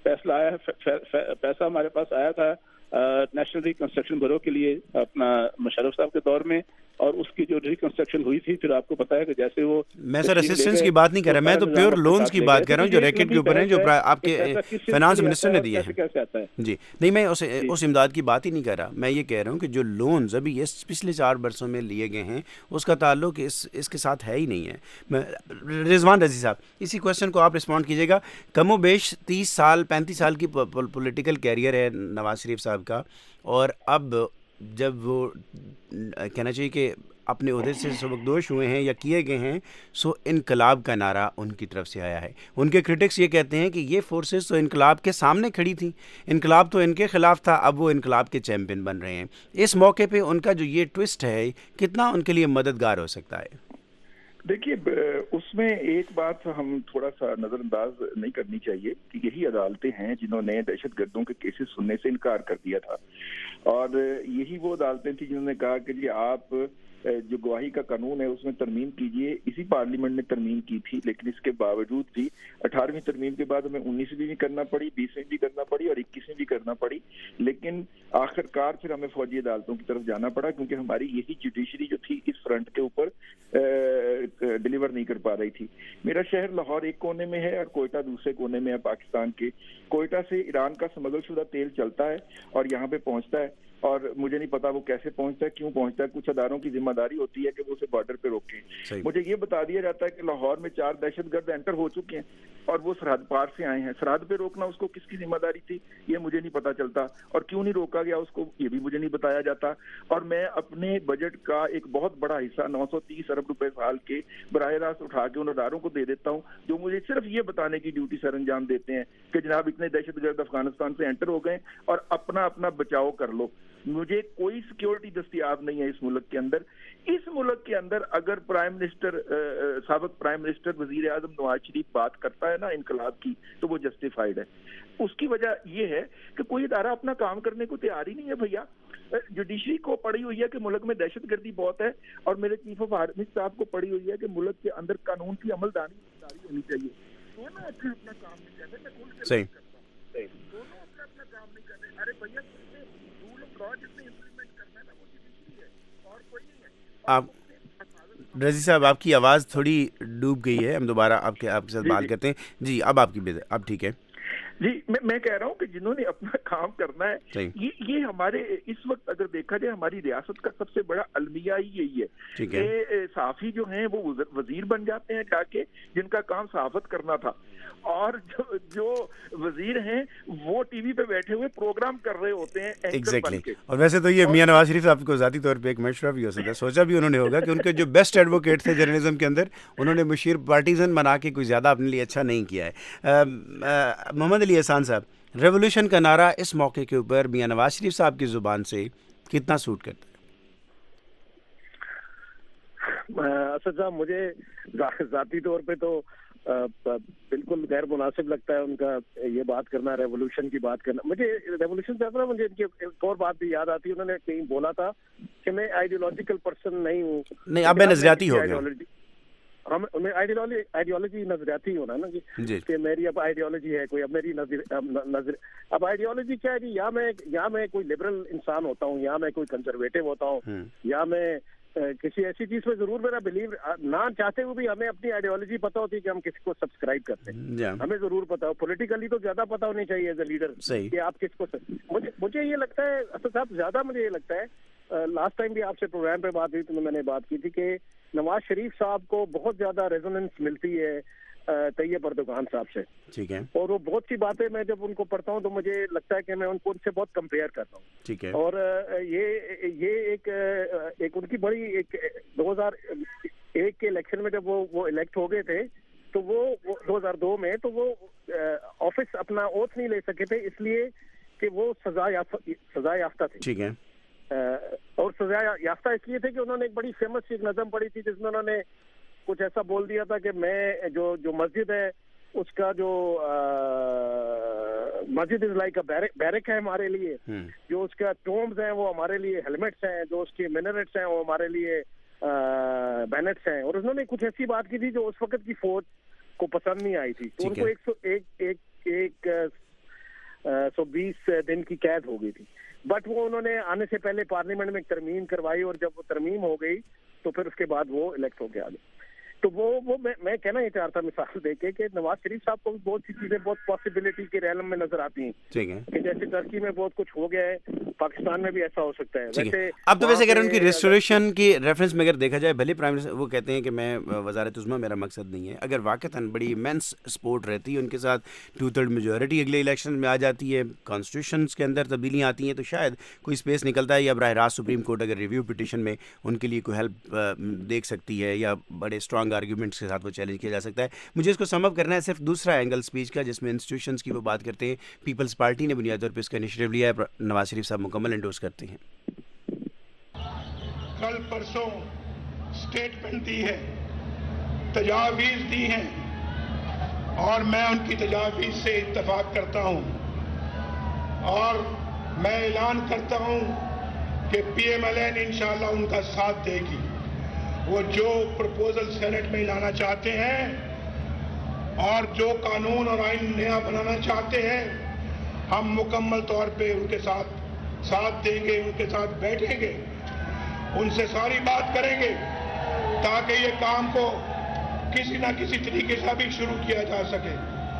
पैसा हमारे पास आया था नेशनल रिकंस्ट्रक्शन ब्यूरो के लिए अपना मुशर्रफ साहब के दौर में, اور اس کی جو ریکنسٹرکشن ہوئی تھی پھر آپ کو پتا ہے کہ جیسے وہ میں سر اسسٹنس کی بات نہیں کر رہا, میں تو پیور لونز کی بات کر رہا ہوں جو ریکٹ کے اوپر ہیں جو آپ کے فائنانس منسٹر نے دیے ہیں. کیسے آتا ہے جی نہیں, میں اس امداد کی بات ہی نہیں کر رہا, میں یہ کہہ رہا ہوں کہ جو لونز ابھی یہ پچھلے 4 برسوں میں لیے گئے ہیں اس کا تعلق اس کے ساتھ ہے ہی نہیں ہے. رضوان رضی صاحب اسی کویشچن کو آپ رسپونڈ کیجیے گا. کم و بیش 30 سال 35 سال کی پولیٹیکل کیریئر ہے نواز شریف صاحب کا, اور اب جب وہ کہنا چاہیے کہ اپنے عہدے سے سبکدوش ہوئے ہیں یا کیے گئے ہیں, سو انقلاب کا نعرہ ان کی طرف سے آیا ہے. ان کے کرٹکس یہ کہتے ہیں کہ یہ فورسز تو انقلاب کے سامنے کھڑی تھیں, انقلاب تو ان کے خلاف تھا, اب وہ انقلاب کے چیمپئن بن رہے ہیں. اس موقع پہ ان کا جو یہ ٹوسٹ ہے کتنا ان کے لیے مددگار ہو سکتا ہے؟ دیکھیے اس میں ایک بات ہم تھوڑا سا نظر انداز نہیں کرنی چاہیے کہ یہی عدالتیں ہیں جنہوں نے دہشت گردوں کے کیسز سننے سے انکار کر دیا تھا, اور یہی وہ عدالتیں تھیں جنہوں نے کہا کہ جی آپ جو گواہی کا قانون ہے اس میں ترمیم کیجئے. اسی پارلیمنٹ نے ترمیم کی تھی, لیکن اس کے باوجود بھی 18ویں ترمیم کے بعد ہمیں 19ویں بھی کرنا پڑی, 20ویں بھی کرنا پڑی اور 21ویں بھی کرنا پڑی, لیکن آخر کار پھر ہمیں فوجی عدالتوں کی طرف جانا پڑا کیونکہ ہماری یہی جوڈیشری جو تھی اس فرنٹ کے اوپر ڈیلیور نہیں کر پا رہی تھی. میرا شہر لاہور ایک کونے میں ہے اور کوئٹہ دوسرے کونے میں ہے پاکستان کے. کوئٹہ سے ایران کا سمگل شدہ تیل چلتا ہے اور یہاں پہ پہنچتا ہے, اور مجھے نہیں پتا وہ کیسے پہنچتا ہے, کیوں پہنچتا ہے. کچھ اداروں کی ذمہ داری ہوتی ہے کہ وہ اسے بارڈر پہ روکیں. مجھے یہ بتا دیا جاتا ہے کہ لاہور میں 4 دہشت گرد انٹر ہو چکے ہیں اور وہ سرحد پار سے آئے ہیں. سرحد پہ روکنا اس کو کس کی ذمہ داری تھی یہ مجھے نہیں پتا چلتا, اور کیوں نہیں روکا گیا اس کو یہ بھی مجھے نہیں بتایا جاتا. اور میں اپنے بجٹ کا ایک بہت بڑا حصہ 930 ارب روپے سال کے براہ راست اٹھا کے ان اداروں کو دے دیتا ہوں جو مجھے صرف یہ بتانے کی ڈیوٹی سر انجام دیتے ہیں کہ جناب اتنے دہشت گرد افغانستان سے انٹر ہو گئے اور اپنا بچاؤ کر لو. مجھے کوئی سیکیورٹی دستیاب نہیں ہے اس ملک کے اندر. اس ملک کے اندر اگر پرائم منسٹر سابق پرائم منسٹر وزیر اعظم نواز شریف بات کرتا ہے نا انقلاب کی تو وہ جسٹیفائیڈ ہے. اس کی وجہ یہ ہے کہ کوئی ادارہ اپنا کام کرنے کو تیار ہی نہیں ہے بھیا. جوڈیشری کو پڑی ہوئی ہے کہ ملک میں دہشت گردی بہت ہے, اور میرے چیف آف آرمی صاحب کو پڑی ہوئی ہے کہ ملک کے اندر قانون کی عمل داری ہونی چاہیے. دونوں اپنا کام نہیں کرتے. صحیح, دونوں اپنا کام نہیں کرتے. ارے بھیا رول آف لا جس نے امپلیمنٹ کرنا ہے نا وہ جوڈیشری ہے اور کوئی نہیں ہے. آپ رضی صاحب آپ کی آواز تھوڑی ڈوب گئی ہے, ہم دوبارہ آپ کے ساتھ بات کرتے ہیں. جی اب آپ کی اب ٹھیک ہے. جی میں کہہ رہا ہوں کہ جنہوں نے اپنا کام کرنا ہے یہ ہمارے اس وقت اگر دیکھا جائے ہماری ریاست کا سب سے بڑا المیہ ہی یہی ہے کہ صحافی جو ہیں وہ وزیر بن جاتے ہیں جا کے جن کا کام صحافت کرنا تھا, اور جو وزیر ہیں وہ ٹی وی پہ بیٹھے ہوئے پروگرام کر رہے ہوتے ہیں ایگزیکٹلی. اور ویسے تو یہ میاں نواز شریف صاحب کو ذاتی طور پہ ایک مشورہ بھی ہو سکتا ہے, سوچا بھی انہوں نے ہوگا کہ ان کے جو بیسٹ ایڈوکیٹ تھے جرنلزم کے اندر انہوں نے مشیر پارٹیزن بنا کے کوئی زیادہ اپنے لیے اچھا نہیں کیا ہے. محمد علی احسان صاحب, ریولوشن کا نعرہ اس موقع کے اوپر میاں نواز شریف صاحب کی زبان سے کتنا سوٹ کرتا ہے؟ اسد صاحب مجھے ذاتی طور پہ تو بالکل غیر مناسب لگتا ہے ان کا یہ بات کرنا, ریولوشن کی بات کرنا. مجھے ریولوشن سے مجھے ان کی ایک اور بات بھی یاد آتی ہے, انہوں نے کہیں بولا تھا کہ میں آئیڈیولوجیکل پرسن نہیں ہوں. نہیں, اب میں نظریاتی ہو گیا. ہمیں آئیڈیالوجی نظریاتی ہونا نا جی کہ میری اب آئیڈیالوجی ہے کوئی, اب میری نظر اب آئیڈیالوجی کیا ہے جی, یا میں کوئی لبرل انسان ہوتا ہوں, یا میں کوئی کنزرویٹو ہوتا ہوں, یا میں کسی ایسی چیز میں ضرور میرا بلیو نہ چاہتے ہوئے بھی ہمیں اپنی آئیڈیالوجی پتہ ہوتی ہے کہ ہم کسی کو سبسکرائب کرتے ہیں, ہمیں ضرور پتا ہو. پولیٹیکلی تو زیادہ پتا ہونی چاہیے ایز اے لیڈر کہ آپ کس کو. مجھے یہ لگتا ہے اسد صاحب, زیادہ مجھے یہ لگتا ہے, لاسٹ ٹائم بھی آپ سے پروگرام پہ بات ہوئی تو میں نے بات کی تھی کہ نواز شریف صاحب کو بہت زیادہ ریزوننس ملتی ہے طیب اردگان صاحب سے, ٹھیک ہے, اور وہ بہت سی باتیں میں جب ان کو پڑھتا ہوں تو مجھے لگتا ہے کہ میں ان کو ان سے بہت کمپیئر کرتا ہوں, ٹھیک ہے. اور یہ ایک ان کی بڑی ایک 2001 کے الیکشن میں جب وہ الیکٹ ہو گئے تھے تو وہ 2002 میں تو وہ آفس اپنا اوتھ نہیں لے سکے تھے اس لیے کہ وہ سزا یافتہ تھے, ٹھیک ہے. اور سزا یافتہ اس لیے تھے کہ انہوں نے ایک بڑی فیمس ایک نظم پڑھی تھی جس میں انہوں نے کچھ ایسا بول دیا تھا کہ میں جو مسجد ہے اس کا جو مسجد از لائک اے بیرک ہے ہمارے لیے, جو اس کا ٹومز ہیں وہ ہمارے لیے ہیلمٹس ہیں, جو اس کے منرٹس ہیں وہ ہمارے لیے بینٹس ہیں. اور انہوں نے کچھ ایسی بات کی تھی جو اس وقت کی فوج کو پسند نہیں آئی تھی, تو ان کو 20 दिन کی قید ہو گئی تھی. بٹ وہ انہوں نے آنے سے پہلے پارلیمنٹ میں ایک ترمیم کروائی, اور جب وہ ترمیم ہو گئی تو پھر اس کے بعد وہ الیکٹ ہو کے آ گئے. تو وہ میں کہنا یہ چاہتا مثال دے کے کہ نواز شریف صاحب کو بھی بہت سی چیزیں بہت پاسبلٹی کے ریلم میں نظر آتی ہیں کہ جیسے ترکی میں بہت کچھ ہو گیا ہے, پاکستان میں بھی ایسا ہو سکتا ہے. ویسے اب تو ویسے اگر ان کی ریسٹوریشن کی ریفرنس میں اگر دیکھا جائے, بھلے پرائم منسٹر وہ کہتے ہیں کہ میں وزارت عظمیٰ میرا مقصد نہیں ہے, اگر واقعتاً بڑی امینس سپورٹ رہتی ہے ان کے ساتھ, 2/3 میجورٹی اگلے الیکشن میں آ جاتی ہے, کانسٹیٹیوشنس کے اندر تبدیلیاں آتی ہیں, تو شاید کوئی اسپیس نکلتا ہے, یا براہ راست سپریم کورٹ اگر ریویو پٹیشن میں ان کے لیے کوئی ہیلپ دیکھ سکتی ہے, یا بڑے اسٹرانگ آرگیومنٹس کے ساتھ وہ چیلنج کیا جا سکتا ہے. مجھے اس کو سم اپ کرنا ہے صرف دوسرا اینگل اسپیچ کا, جس میں انسٹیٹیوشنس کی وہ بات کرتے ہیں. پیپلز پارٹی نے بنیادی طور پہ اس کا انیشیٹو لیا ہے, نواز شریف صاحب مکمل انڈورس کرتے ہیں. کل پرسوں اسٹیٹمنٹ دی ہے, تجاویز دی ہیں, اور میں ان کی تجاویز سے اتفاق کرتا ہوں, اور میں اعلان کرتا ہوں کہ پی ایم ایل این انشاءاللہ ان کا ساتھ دے گی. وہ جو پرپوزل سینٹ میں لانا چاہتے ہیں اور جو قانون اور آئین نیا بنانا چاہتے ہیں, ہم مکمل طور پہ ان کے ساتھ دیں گے, ان کے ساتھ بیٹھیں گے, ان سے ساری بات کریں گے تاکہ یہ کام کو کسی نہ کسی طریقے سے بھی شروع کیا جا سکے.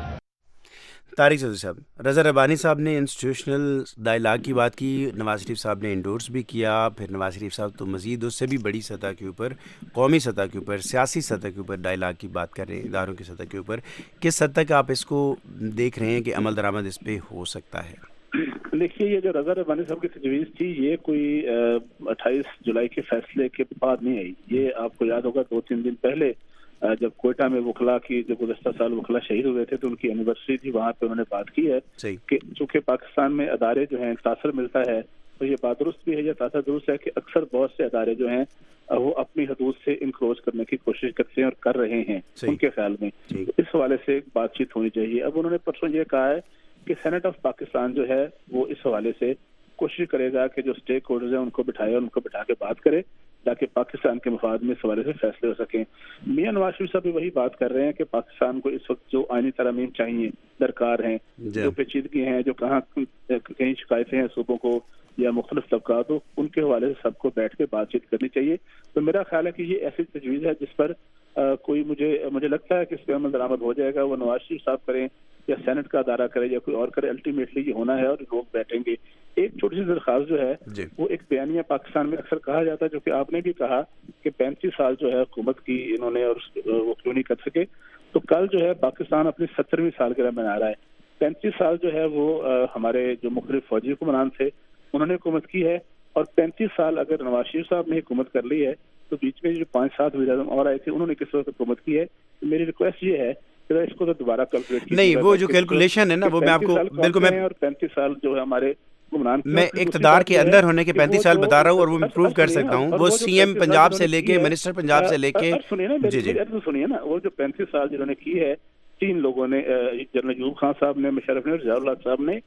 طارق چودھری صاحب, رضا ربانی صاحب نے انسٹیٹیوشنل ڈائلاگ کی بات کی, نواز شریف صاحب نے انڈورس بھی کیا, پھر نواز شریف صاحب تو مزید اس سے بھی بڑی سطح کے اوپر, قومی سطح کے اوپر, سیاسی سطح کے اوپر ڈائلاگ کی بات کر رہے ہیں, اداروں کی سطح کے اوپر. کس حد تک آپ اس کو دیکھ رہے ہیں کہ عمل درآمد اس پہ ہو سکتا ہے؟ دیکھیے, یہ جو رضا ربانی صاحب کی تجویز تھی, یہ کوئی 28 جولائی کے فیصلے کے بعد نہیں آئی. یہ آپ کو یاد ہوگا 2-3 دن پہلے جب کوئٹہ میں وکلا کی, جو گزشتہ سال وکلا شہید ہوئے تھے, تو ان کی اینیورسری تھی, وہاں پہ انہوں نے بات کی ہے کہ چونکہ پاکستان میں ادارے جو ہیں تاثر ملتا ہے, تو یہ بات درست بھی ہے, یہ تاثر درست ہے کہ اکثر بہت سے ادارے جو ہیں وہ اپنی حدود سے انکروچ کرنے کی کوشش کرتے ہیں اور کر رہے ہیں ان کے خیال میں. اس حوالے سے بات چیت ہونی چاہیے. اب انہوں نے پرسوں یہ کہا ہے کہ سینٹ آف پاکستان جو ہے وہ اس حوالے سے کوشش کرے گا کہ جو اسٹیک ہولڈرز ہیں ان کو بٹھائے اور ان کو بٹھا کے بات کرے تاکہ پاکستان کے مفاد میں اس حوالے سے فیصلے ہو سکیں. میاں نواز شریف صاحب بھی وہی بات کر رہے ہیں کہ پاکستان کو اس وقت جو آئینی ترامیم چاہیے, درکار ہیں, جو پیچیدگی ہیں, جو کہیں شکایتیں ہیں صوبوں کو یا مختلف طبقات ہو, ان کے حوالے سے سب کو بیٹھ کے بات چیت کرنی چاہیے. تو میرا خیال ہے کہ یہ ایسی تجویز ہے جس پر کوئی مجھے لگتا ہے کہ اس پہ عمل درآمد ہو جائے گا. وہ نواز شریف صاحب کریں یا سینٹ کا ادارہ کرے یا کوئی اور کرے, الٹیمیٹلی یہ ہونا ہے اور لوگ بیٹھیں گے. ایک چھوٹی سی درخواست جو ہے وہ ایک بیانیہ پاکستان میں اکثر کہا جاتا ہے, جو کہ آپ نے بھی کہا کہ 35 سال جو ہے حکومت کی انہوں نے اور وہ کیوں نہیں کر سکے. تو کل جو ہے پاکستان اپنی 70ویں سالگرہ منا رہا ہے. 35 سال جو ہے وہ ہمارے جو مختلف فوجی حکمران تھے انہوں نے حکومت کی ہے, اور 35 سال اگر نواز شریف صاحب نے حکومت کر لی ہے تو بیچ میں جو 5-7 وزیر اعظم اور آئے تھے انہوں نے کس وقت حکومت کی ہے. میری ریکویسٹ یہ ہے کہ اس کو تو دوبارہ کیلکولیٹ نہیں, وہ جو کیلکولیشن ہے نا وہ میں آپ کو بالکل, میں اور 35 سال جو ہے ہمارے میں اقتدار کے اندر ہونے کے 35 سال بتا رہا ہوں اور وہ میں پروو کر سکتا ہوں. وہ سی ایم پنجاب سے لے کے منسٹر پنجاب سے لے کے, سنیے نا, وہ جو 35 سال جنہوں نے کی ہے 3 لوگوں نے, جنرل ایوب خان صاحب نے, مشرف نے, رضا اللہ صاحب نے,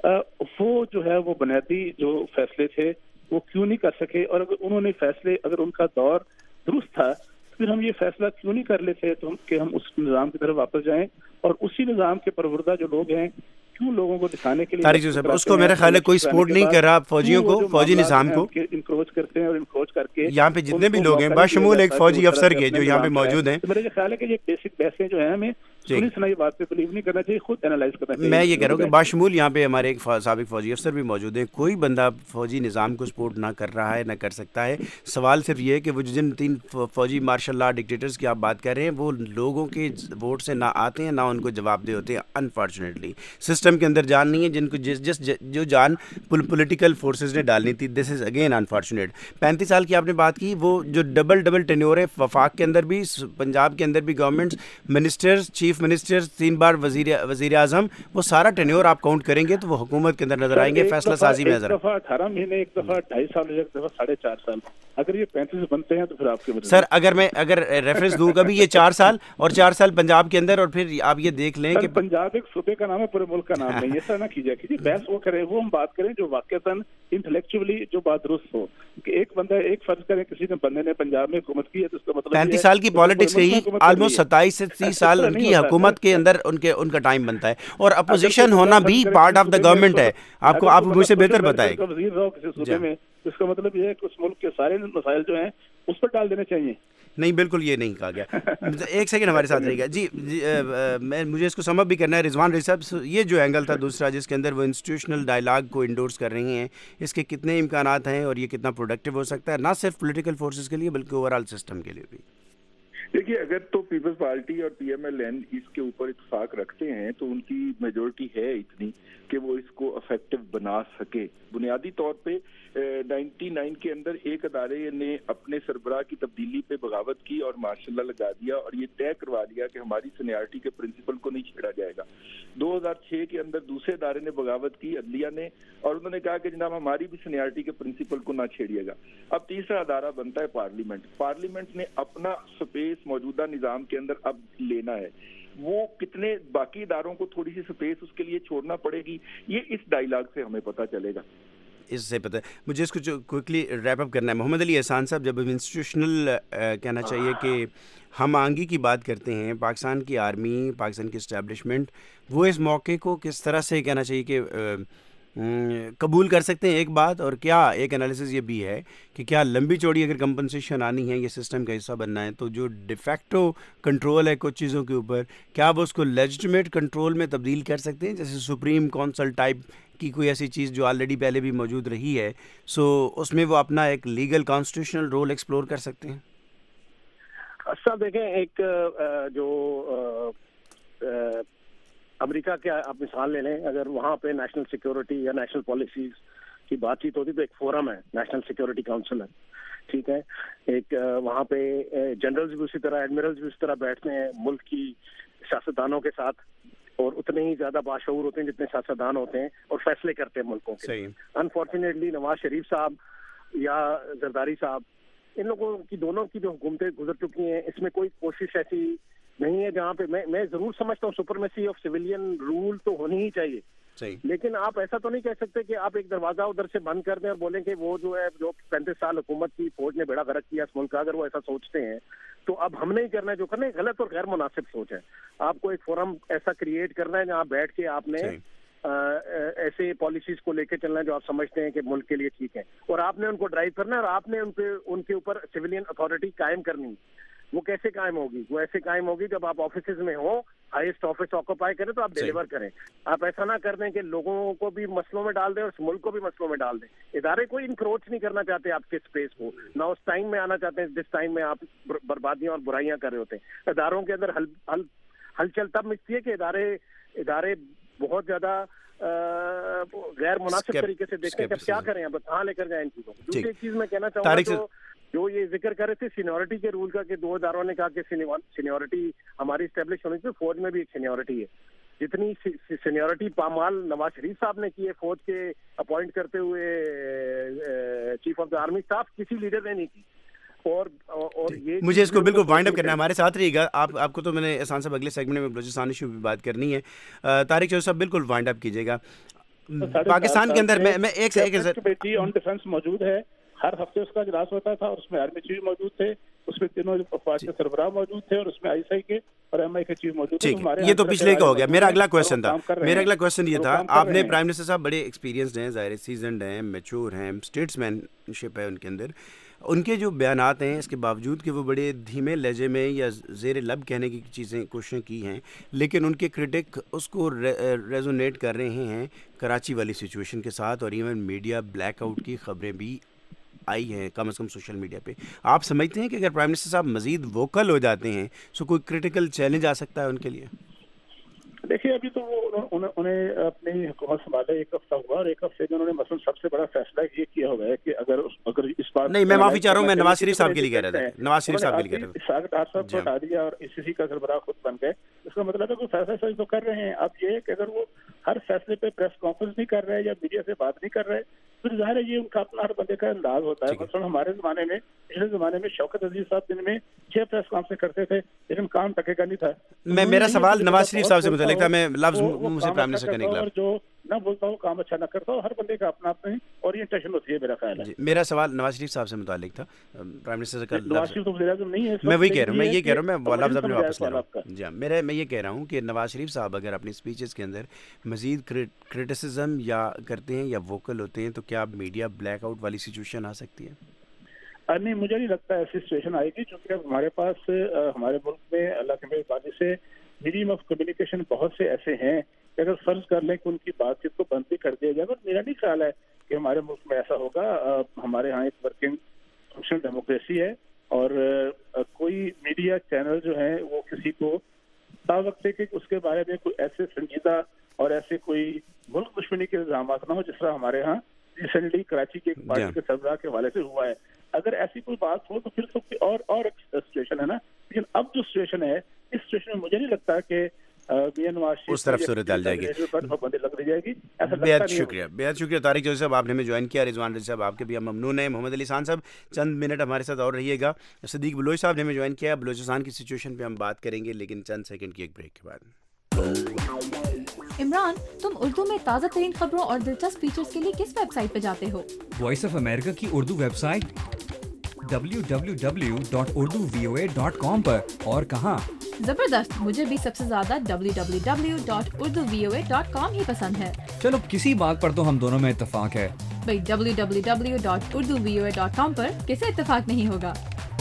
وہ جو ہے وہ بنیادی جو فیصلے تھے وہ کیوں نہیں کر سکے. اور اگر انہوں نے فیصلے, اگر ان کا دور درست تھا پھر ہم یہ فیصلہ کیوں نہیں کر لیتے کہ ہم اس نظام کی طرف واپس جائیں اور اسی نظام کے پروردہ جو لوگ ہیں کیوں لوگوں کو دکھانے کے لیے طارق صاحب اس کو میرا خیال ہے کوئی سپورٹ نہیں کر رہا فوجیوں کو, فوجی نظام کو انکروچ کرتے ہیں اور انکروچ کر کے یہاں پہ جتنے بھی لوگ ہیں بشمول ایک فوجی افسر کے جو یہاں پہ موجود ہیں. میرا خیال ہے کہ یہ بیسک بحثیں جو ہیں ہمیں سنی سنائی بات پہ بلیو نہیں کرنا چاہیے, خود اینالائز کرنا چاہیے. میں یہ کہہ رہا ہوں کہ باشمول یہاں پہ ہمارے ایک سابق فوجی افسر بھی موجود ہیں. کوئی بندہ فوجی نظام کو سپورٹ نہ کر رہا ہے نہ کر سکتا ہے. سوال صرف یہ ہے کہ وہ جن 3 فوجی مارشل لا ڈکٹیٹرز کی آپ بات کر رہے ہیں وہ لوگوں کے ووٹ سے نہ آتے ہیں نہ ان کو جواب دہ ہوتے ہیں. انفارچونیٹلی سسٹم کے اندر جان نہیں ہے جن کو جو جان پولیٹیکل فورسز نے ڈالنی تھی. دس از اگین انفارچونیٹ. 35 سال کی آپ نے بات کی, وہ جو ڈبل ٹینیور ہے وفاق کے اندر بھی, پنجاب کے اندر بھی گورنمنٹس, منسٹرز, چیف منسٹر, 3 بار وزیر اعظم, وہ سارا ٹینیور آپ کاؤنٹ کریں گے تو وہ حکومت کے اندر نظر آئیں گے, فیصلہ سازی میں نظر. ایک دفعہ 18 مہینے, ایک دفعہ 2.5 سال, ایک دفعہ 4.5 سال. اگر یہ 35 بنتے ہیں تو پھر آپ کے سر اگر ریفرنس دوں گا بھی یہ 4 سال اور 4 سال پنجاب کے اندر, اور پھر آپ یہ دیکھ لیں کہ پنجاب ایک صوبے کا نام ہے, پورے ملک کا نام نہیں. ایسا نہ کیجیے کہ بحث وہ کریں, وہ ہم بات کریں جو واقعتاً انٹلیکچولی جو بات درست ہو. کہ ایک بندہ, ایک فرض کریں کسی نے بندے نے پنجاب میں حکومت کی ہے تو اس کا مطلب 35 سال کی پالیٹکس گئی, آلموسٹ 27 سے 30 سال ان کی हुकूमत के अंदर उनका टाइम बनता है, और अपोजिशन होना भी पार्ट ऑफ द गवर्नमेंट है। आप मुझसे बेहतर बताएं। वजीर रहो किसी सूबे में, इसका मतलब ये है कि उस मुल्क के सारे मसाइल जो हैं उस पर डाल देने चाहिए। नहीं, बिल्कुल ये नहीं कहा गया। एक सेकंड हमारे साथ रहेगा जी, मुझे इसको समझ भी करना है। रिजवान रईस साहब, ये जो एंगल था दूसरा जिसके अंदर वो इंस्टीट्यूशनल डायलॉग को इंडोर्स कर रही हैं, इसके कितने इम्कानात हैं और ये कितना प्रोडक्टिव हो सकता है, ना सिर्फ पॉलिटिकल फोर्सेस के लिए बल्कि ओवरऑल सिस्टम के लिए भी? देखिए, अगर तो पीपल्स पार्टी और PMLN इसके ऊपर इत्तेफाक रखते हैं तो उनकी मेजोरिटी है इतनी कि वो इसको इफेक्टिव बना सके। बुनियादी तौर पे 99 के अंदर एक अदारे ने अपने सरबराह की तब्दीली पे बगावत की और मार्शल लगा दिया और ये तय करवा दिया कि हमारी सीनियरिटी के प्रिंसिपल को नहीं छेड़ा जाएगा। 2006 के अंदर दूसरे अदारे ने बगावत की, अदलिया ने, और उन्होंने कहा कि जनाब हमारी भी सीनियरिटी के प्रिंसिपल को ना छेड़िएगा। अब तीसरा अदारा बनता है पार्लियामेंट। पार्लियामेंट ने अपना स्पेस मौजूदा निजाम के अंदर अब लेना है। वो कितने बाकी इदारों को थोड़ी सी स्पेस उसके लिए छोड़ना पड़ेगी, ये इस डायलॉग से हमें पता चलेगा। इससे पता है मुझे इसको जो क्विकली रैप अप करना है। मोहम्मद अली एहसान साहब, जब इंस्टीट्यूशनल कहना चाहिए कि हम आंगी की बात करते हैं, पाकिस्तान की आर्मी, पाकिस्तान की इस्टेब्लिशमेंट, वो इस मौके को किस तरह से कहना चाहिए कि कबूल कर सकते हैं एक बात, और क्या एक एनालिसिस ये भी है कि क्या लंबी चौड़ी अगर कंपनसेशन आनी है, ये सिस्टम का हिस्सा बनना है, तो जो डिफेक्टो कंट्रोल है कुछ चीज़ों के ऊपर, क्या वो उसको लेजिटिमेट कंट्रोल में तब्दील कर सकते हैं, जैसे सुप्रीम काउंसिल टाइप की कोई ऐसी चीज़ जो ऑलरेडी पहले भी मौजूद रही है, सो उसमें वो अपना एक लीगल कॉन्स्टिट्यूशनल रोल एक्सप्लोर कर सकते हैं? अच्छा देखें, एक जो अमेरिका के आप मिसाल ले लें, अगर वहाँ पे नेशनल सिक्योरिटी या नेशनल पॉलिसीज की बातचीत होती तो एक फोरम है, नेशनल सिक्योरिटी काउंसिल है, ठीक है। एक वहाँ पे जनरल्स भी उसी तरह, एडमिरल्स भी उसी तरह बैठते हैं मुल्क की सियासतदानों के साथ, और उतने ही ज्यादा बाशऊर होते हैं जितने सियासतदान होते हैं, और फैसले करते हैं मुल्कों के। अनफॉर्चुनेटली नवाज शरीफ साहब या जरदारी साहब, इन लोगों की दोनों की जो हुकूमतें गुजर चुकी हैं, इसमें कोई कोशिश ऐसी नहीं है जहाँ पे मैं जरूर समझता हूँ सुपरमेसी ऑफ सिविलियन रूल तो होनी ही चाहिए, लेकिन आप ऐसा तो नहीं कह सकते कि आप एक दरवाजा उधर से बंद कर दें और बोलें कि वो जो है, जो 35 साल हुकूमत की फौज ने बेड़ा गर्क किया इस मुल्क का, अगर वो ऐसा सोचते हैं तो अब हमने ही करना है। जो करना है गलत और गैर मुनासिब सोच है। आपको एक फोरम ऐसा क्रिएट करना है जहाँ बैठ के आपने ऐसे पॉलिसीज को लेके चलना है जो आप समझते हैं कि मुल्क के लिए ठीक है, और आपने उनको ड्राइव करना है, और आपने उनके ऊपर सिविलियन अथॉरिटी कायम करनी है। वो कैसे कायम होगी? वो ऐसे कायम होगी जब आप ऑफिस में हो, हाईएस्ट ऑफिस ऑक्यूपाई करें तो आप डिलीवर करें। आप ऐसा ना कर दें कि लोगों को भी मसलों में डाल दें और मुल्क को भी मसलों में डाल दें। इदारे कोई इंक्रोच नहीं करना चाहते आपके स्पेस को, ना उस टाइम में आना चाहते हैं जिस टाइम में आप बर्बादियां और बुराइयां कर रहे होते हैं। इदारों के अंदर हलचल तब मिलती है कि इदारे बहुत ज्यादा गैर मुनासिब तरीके से देखते हैं कि क्या करें, अब कहाँ लेकर जाए इन चीजों को। दूसरी चीज मैं कहना चाहूँगा, जो ये जिक्र कर रहे थे सीनियरिटी के रूल का, कि दो इदारों ने कहा कि सीनियरिटी हमारी स्टेब्लिश होनी चाहिए, फौज में भी एक सीनियरिटी है। जितनी सीनियरिटी पामाल नवाज शरीफ साहब ने की है फौज के अपॉइंट करते हुए chief of the army staff, किसी लीडर ने नहीं की। और ये मुझे इसको बिल्कुल वाइंड अप करना है, हमारे साथ रहिएगा। आपको तो मैंने एहसान साहब अगले सेगमेंट में बलूचिस्तान इशू भी बात करनी है। तारिक चौधरी साहब बिल्कुल वाइंड अप कीजिएगा। पाकिस्तान के अंदर मैं एक कमेटी ऑन डिफेंस मौजूद है, हर हफ्ते उसका इजलास होता था और उसमें आर्मी चीफ मौजूद थे, उसमें तीनों फौज के सरबराह मौजूद थे और उसमें आईएसआई के और एमआई के चीफ मौजूद थे। ये तो पिछले का हो गया। मेरा अगला क्वेश्चन ये था, आपने प्राइम मिनिस्टर साहब बड़े एक्सपीरियंस्ड हैं, ज़ाहिर सीजनड हैं, मैच्योर हैं, स्टेट्समैनशिप है उनके अंदर। उनके जो बयानात हैं, इसके बावजूद कि वो बड़े धीमे लहजे में या ज़ेर लब कहने की चीज़ें कोशिशें की हैं, लेकिन उनके क्रिटिक उसको रेजोनेट कर रहे हैं कराची वाली सिचुएशन के साथ, और इवन मीडिया ब्लैकआउट की खबरें भी आई हैं कम से कम सोशल मीडिया पे। आप समझते हैं कि अगर प्राइम मिनिस्टर साहब मज़ीद वोकल हो जाते हैं तो कोई क्रिटिकल चैलेंज आ सकता है उनके लिए? देखिए, अभी तो वो उन्हें अपनी हुकूमत संभाले 1 हफ्ता हुआ, और 1 हफ्ते में उन्होंने मसलन सबसे बड़ा फैसला ये किया हुआ है कि अगर इस बार नहीं, मैं माफी चाह रहा हूँ, मैं नवाज शरीफ साहब के लिए कह रहा था। नवाज शरीफ साहब के लिए कह रहा था। साहब को हटा दिया और ICC का सरबराह खुद बन गए। इसका मतलब है कि फैसला सही तो कर रहे हैं। अब ये कि अगर वो हर फैसले पे प्रेस कॉन्फ्रेंस नहीं कर रहे या मीडिया से बात नहीं कर रहे, پھر ظاہر ہے یہ ان کا اپنا ہر بندے کا انداز ہوتا ہے. مثلاً ہمارے زمانے میں, پچھلے زمانے میں شوکت عزیز صاحب دن میں 6 پریس کانفرنس کرتے تھے لیکن کام ٹکے کا نہیں تھا. میرا سوال نواز شریف صاحب سے متعلق تھا, میں لفظ منہ سے پرائم منسٹر کا نکلا. اور جو نہ بولتا ہوں کام اچھا نہ کرتا ہوں, ہر بندے کا اپنا اپنا اورینٹیشن ہوتی ہے میرا خیال ہے. میرا سوال نواز شریف صاحب سے متعلق تھا. پرائم منسٹر کا نواز شریف تو وزیر اعظم نہیں ہے, میں وہی کہہ رہا ہوں, میں لفظ اپنے واپس لے رہا ہوں. جی میں یہ کہہ رہا ہوں کہ نواز شریف صاحب اگر اپنی اسپیچز کے اندر مزید کرٹیسزم یا کرتے ہیں یا ووکل ہوتے ہیں تو کیا میڈیا بلیک آؤٹ والی سچویشن آ سکتی ہے؟ نہیں, مجھے نہیں لگتا ایسی سچویشن آئے گی, کیونکہ اب ہمارے پاس ہمارے ملک میں اللہ کے مہربانی سے میڈیم آف کمیونیکیشن بہت سے ایسے ہیں کہ اگر فرض کر لیں کہ ان کی بات چیت کو بند بھی کر دیا جائے گا, میرا نہیں خیال ہے کہ ہمارے ملک میں ایسا ہوگا. ہمارے ہاں ایک ورکنگ فنکشنل ڈیموکریسی ہے اور کوئی میڈیا چینل جو ہیں وہ کسی کو تا وقت کہ اس کے بارے میں کوئی ایسے سنجیدہ اور ایسے کوئی ملک دشمنی کے الزامات نہ ہو جس طرح ہمارے ہاں ریسنٹلی کراچی کے ایک پارٹی کے سربراہ کے حوالے سے ہوا ہے. اگر ایسی کوئی بات ہو تو پھر تو اور ایک سچویشن ہے نا, لیکن اب جو سچویشن ہے اس سچویشن میں مجھے نہیں لگتا کہ اس طرف صورت حال جائے گی. بہت شکریہ طارق چودھری صاحب, آپ نے ہمیں جوائن کیا. رضوان رضی صاحب آپ کے بھی ہم ممنون ہیں. محمد علی خان صاحب چند منٹ ہمارے ساتھ اور رہیے گا. صدیق بلوچ صاحب نے ہمیں جوائن کیا. بلوچستان کی سچویشن پہ ہم بات کریں گے لیکن چند سیکنڈ کی ایک بریک کے بعد. عمران, تم اردو میں تازہ ترین خبروں اور دلچسپ فیچرز کے لیے کس ویب سائٹ پہ جاتے ہو؟ وائس آف امریکہ کی اردو ویب سائٹ www.urduvoa.com پر. اور کہاں؟ زبردست, مجھے بھی سب سے زیادہ www.urduvoa.com ہی پسند ہے. چلو کسی بات پر تو ہم دونوں میں اتفاق ہے. بھئی www.urduvoa.com پر کسے اتفاق نہیں ہوگا.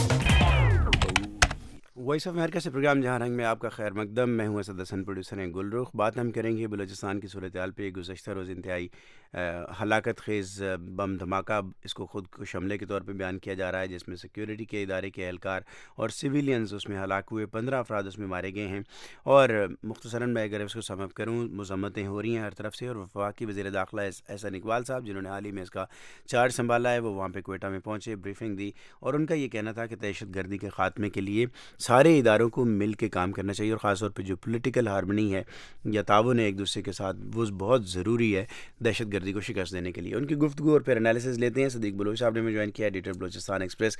وائس آف امریکہ سے پروگرام جہاں رنگ میں آپ کا خیر مقدم. میں ہوں اسد حسن, پروڈیوسر ہیں گل رخ. بات ہم کریں گے بلوچستان کی صورتحال پہ. گزشتہ روز انتہائی ہلاکت خیز بم دھماکہ, اس کو خود کش حملے کے طور پہ بیان کیا جا رہا ہے, جس میں سیکیورٹی کے ادارے کے اہلکار اور سویلینز اس میں ہلاک ہوئے. 15 افراد اس میں مارے گئے ہیں. اور مختصراً میں اگر اس کو سم اپ کروں, مذمتیں ہو رہی ہیں ہر طرف سے. اور وفاقی وزیر داخلہ احسن اقبال صاحب جنہوں نے حال ہی میں اس کا چارج سنبھالا ہے, وہ وہاں پہ کوئٹہ میں پہنچے, بریفنگ دی, اور ان کا یہ کہنا تھا کہ دہشت گردی کے خاتمے کے لیے سارے اداروں کو مل کے کام کرنا چاہیے, اور خاص طور پہ جو پولیٹیکل ہارمنی ہے یا تعاون ہے ایک دوسرے کے ساتھ, وہ بہت ضروری ہے دہشت گردی کو شکست دینے کے لیے. ان کی گفتگو اور پھر انالیسز لیتے ہیں. صدیق بلوچ صاحب نے ہمیں جوائن کیا, ایڈیٹر بلوچستان ایکسپریس,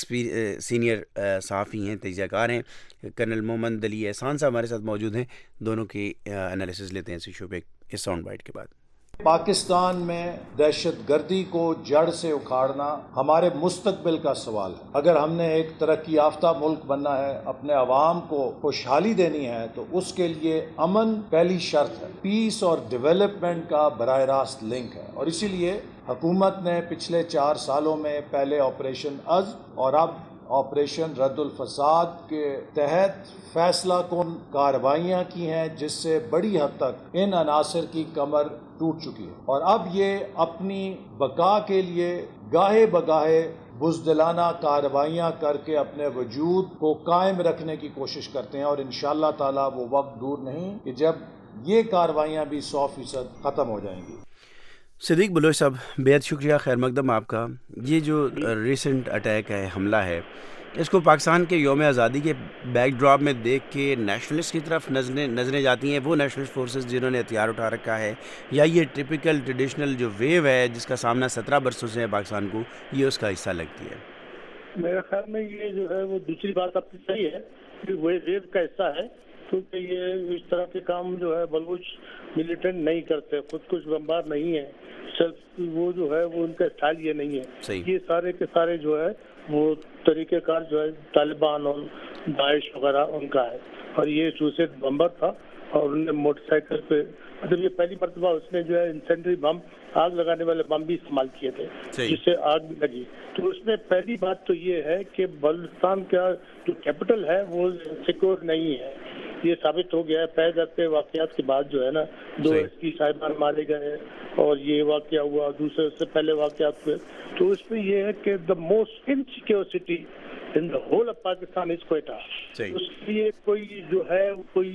سینئر صحافی ہیں, تجزیہ کار ہیں. کرنل محمد علی احسان صاحب ہمارے ساتھ موجود ہیں. دونوں کی انالیسز لیتے ہیں اسی شو پہ اس ساؤنڈ بائٹ کے بعد. پاکستان میں دہشت گردی کو جڑ سے اکھاڑنا ہمارے مستقبل کا سوال ہے. اگر ہم نے ایک ترقی یافتہ ملک بننا ہے, اپنے عوام کو خوشحالی دینی ہے, تو اس کے لیے امن پہلی شرط ہے. پیس اور ڈیولپمنٹ کا براہ راست لنک ہے, اور اسی لیے حکومت نے پچھلے 4 سالوں میں پہلے آپریشن عزم اور اب آپریشن رد الفساد کے تحت فیصلہ کن کارروائیاں کی ہیں, جس سے بڑی حد تک ان عناصر کی کمر ٹوٹ چکی ہے. اور اب یہ اپنی بقا کے لیے گاہے بگاہے بزدلانہ کارروائیاں کر کے اپنے وجود کو قائم رکھنے کی کوشش کرتے ہیں, اور انشاءاللہ تعالی وہ وقت دور نہیں کہ جب یہ کارروائیاں بھی 100% ختم ہو جائیں گی. صدیق بلوچ صاحب بہت شکریہ, خیر مقدم آپ کا. یہ جو ریسنٹ اٹیک ہے, حملہ ہے, اس کو پاکستان کے یوم آزادی کے بیک ڈراپ میں دیکھ کے نیشنلسٹ کی طرف نظریں جاتی ہیں, وہ نیشنلسٹ فورسز جنہوں نے ہتھیار اٹھا رکھا ہے, یا یہ ٹپیکل ٹریڈیشنل جو ویو ہے جس کا سامنا 17 برسوں سے ہے پاکستان کو, یہ اس کا حصہ لگتی ہے؟ میرے خیال میں یہ جو ہے وہ دوسری بات آپ کی صحیح ہے کہ وہ ویو کا حصہ ہے, کیونکہ یہ اس طرح کے کام جو ہے بلوچ ملیٹنٹ نہیں کرتے, خود کش بمبار نہیں ہے, صرف وہ جو ہے وہ ان کا اسٹائل یہ نہیں ہے. یہ سارے کے سارے جو ہے وہ طریقہ کار جو ہے طالبان اور داعش وغیرہ ان کا ہے, اور یہ سوسائڈ بمبر تھا, اور انہوں نے موٹر سائیکل پہ, مطلب یہ پہلی مرتبہ اس نے جو ہے انسینڈری بم, آگ لگانے والے بم بھی استعمال کیے تھے, جس سے آگ بھی لگی. تو اس میں پہلی بات تو یہ ہے کہ بلوچستان کا جو کیپٹل ہے وہ سیکور نہیں ہے. یہ ثابت ہو گیا ہے پہ در پہ واقعات کے بعد جو ہے نا, 2 ایس پی صاحبان مارے گئے, اور یہ واقعہ ہوا, دوسرے سے پہلے واقعات ہوئے. تو اس میں یہ ہے کہ the most insecure city in the whole of Pakistan is Quetta. اس لیے کوئی جو ہے کوئی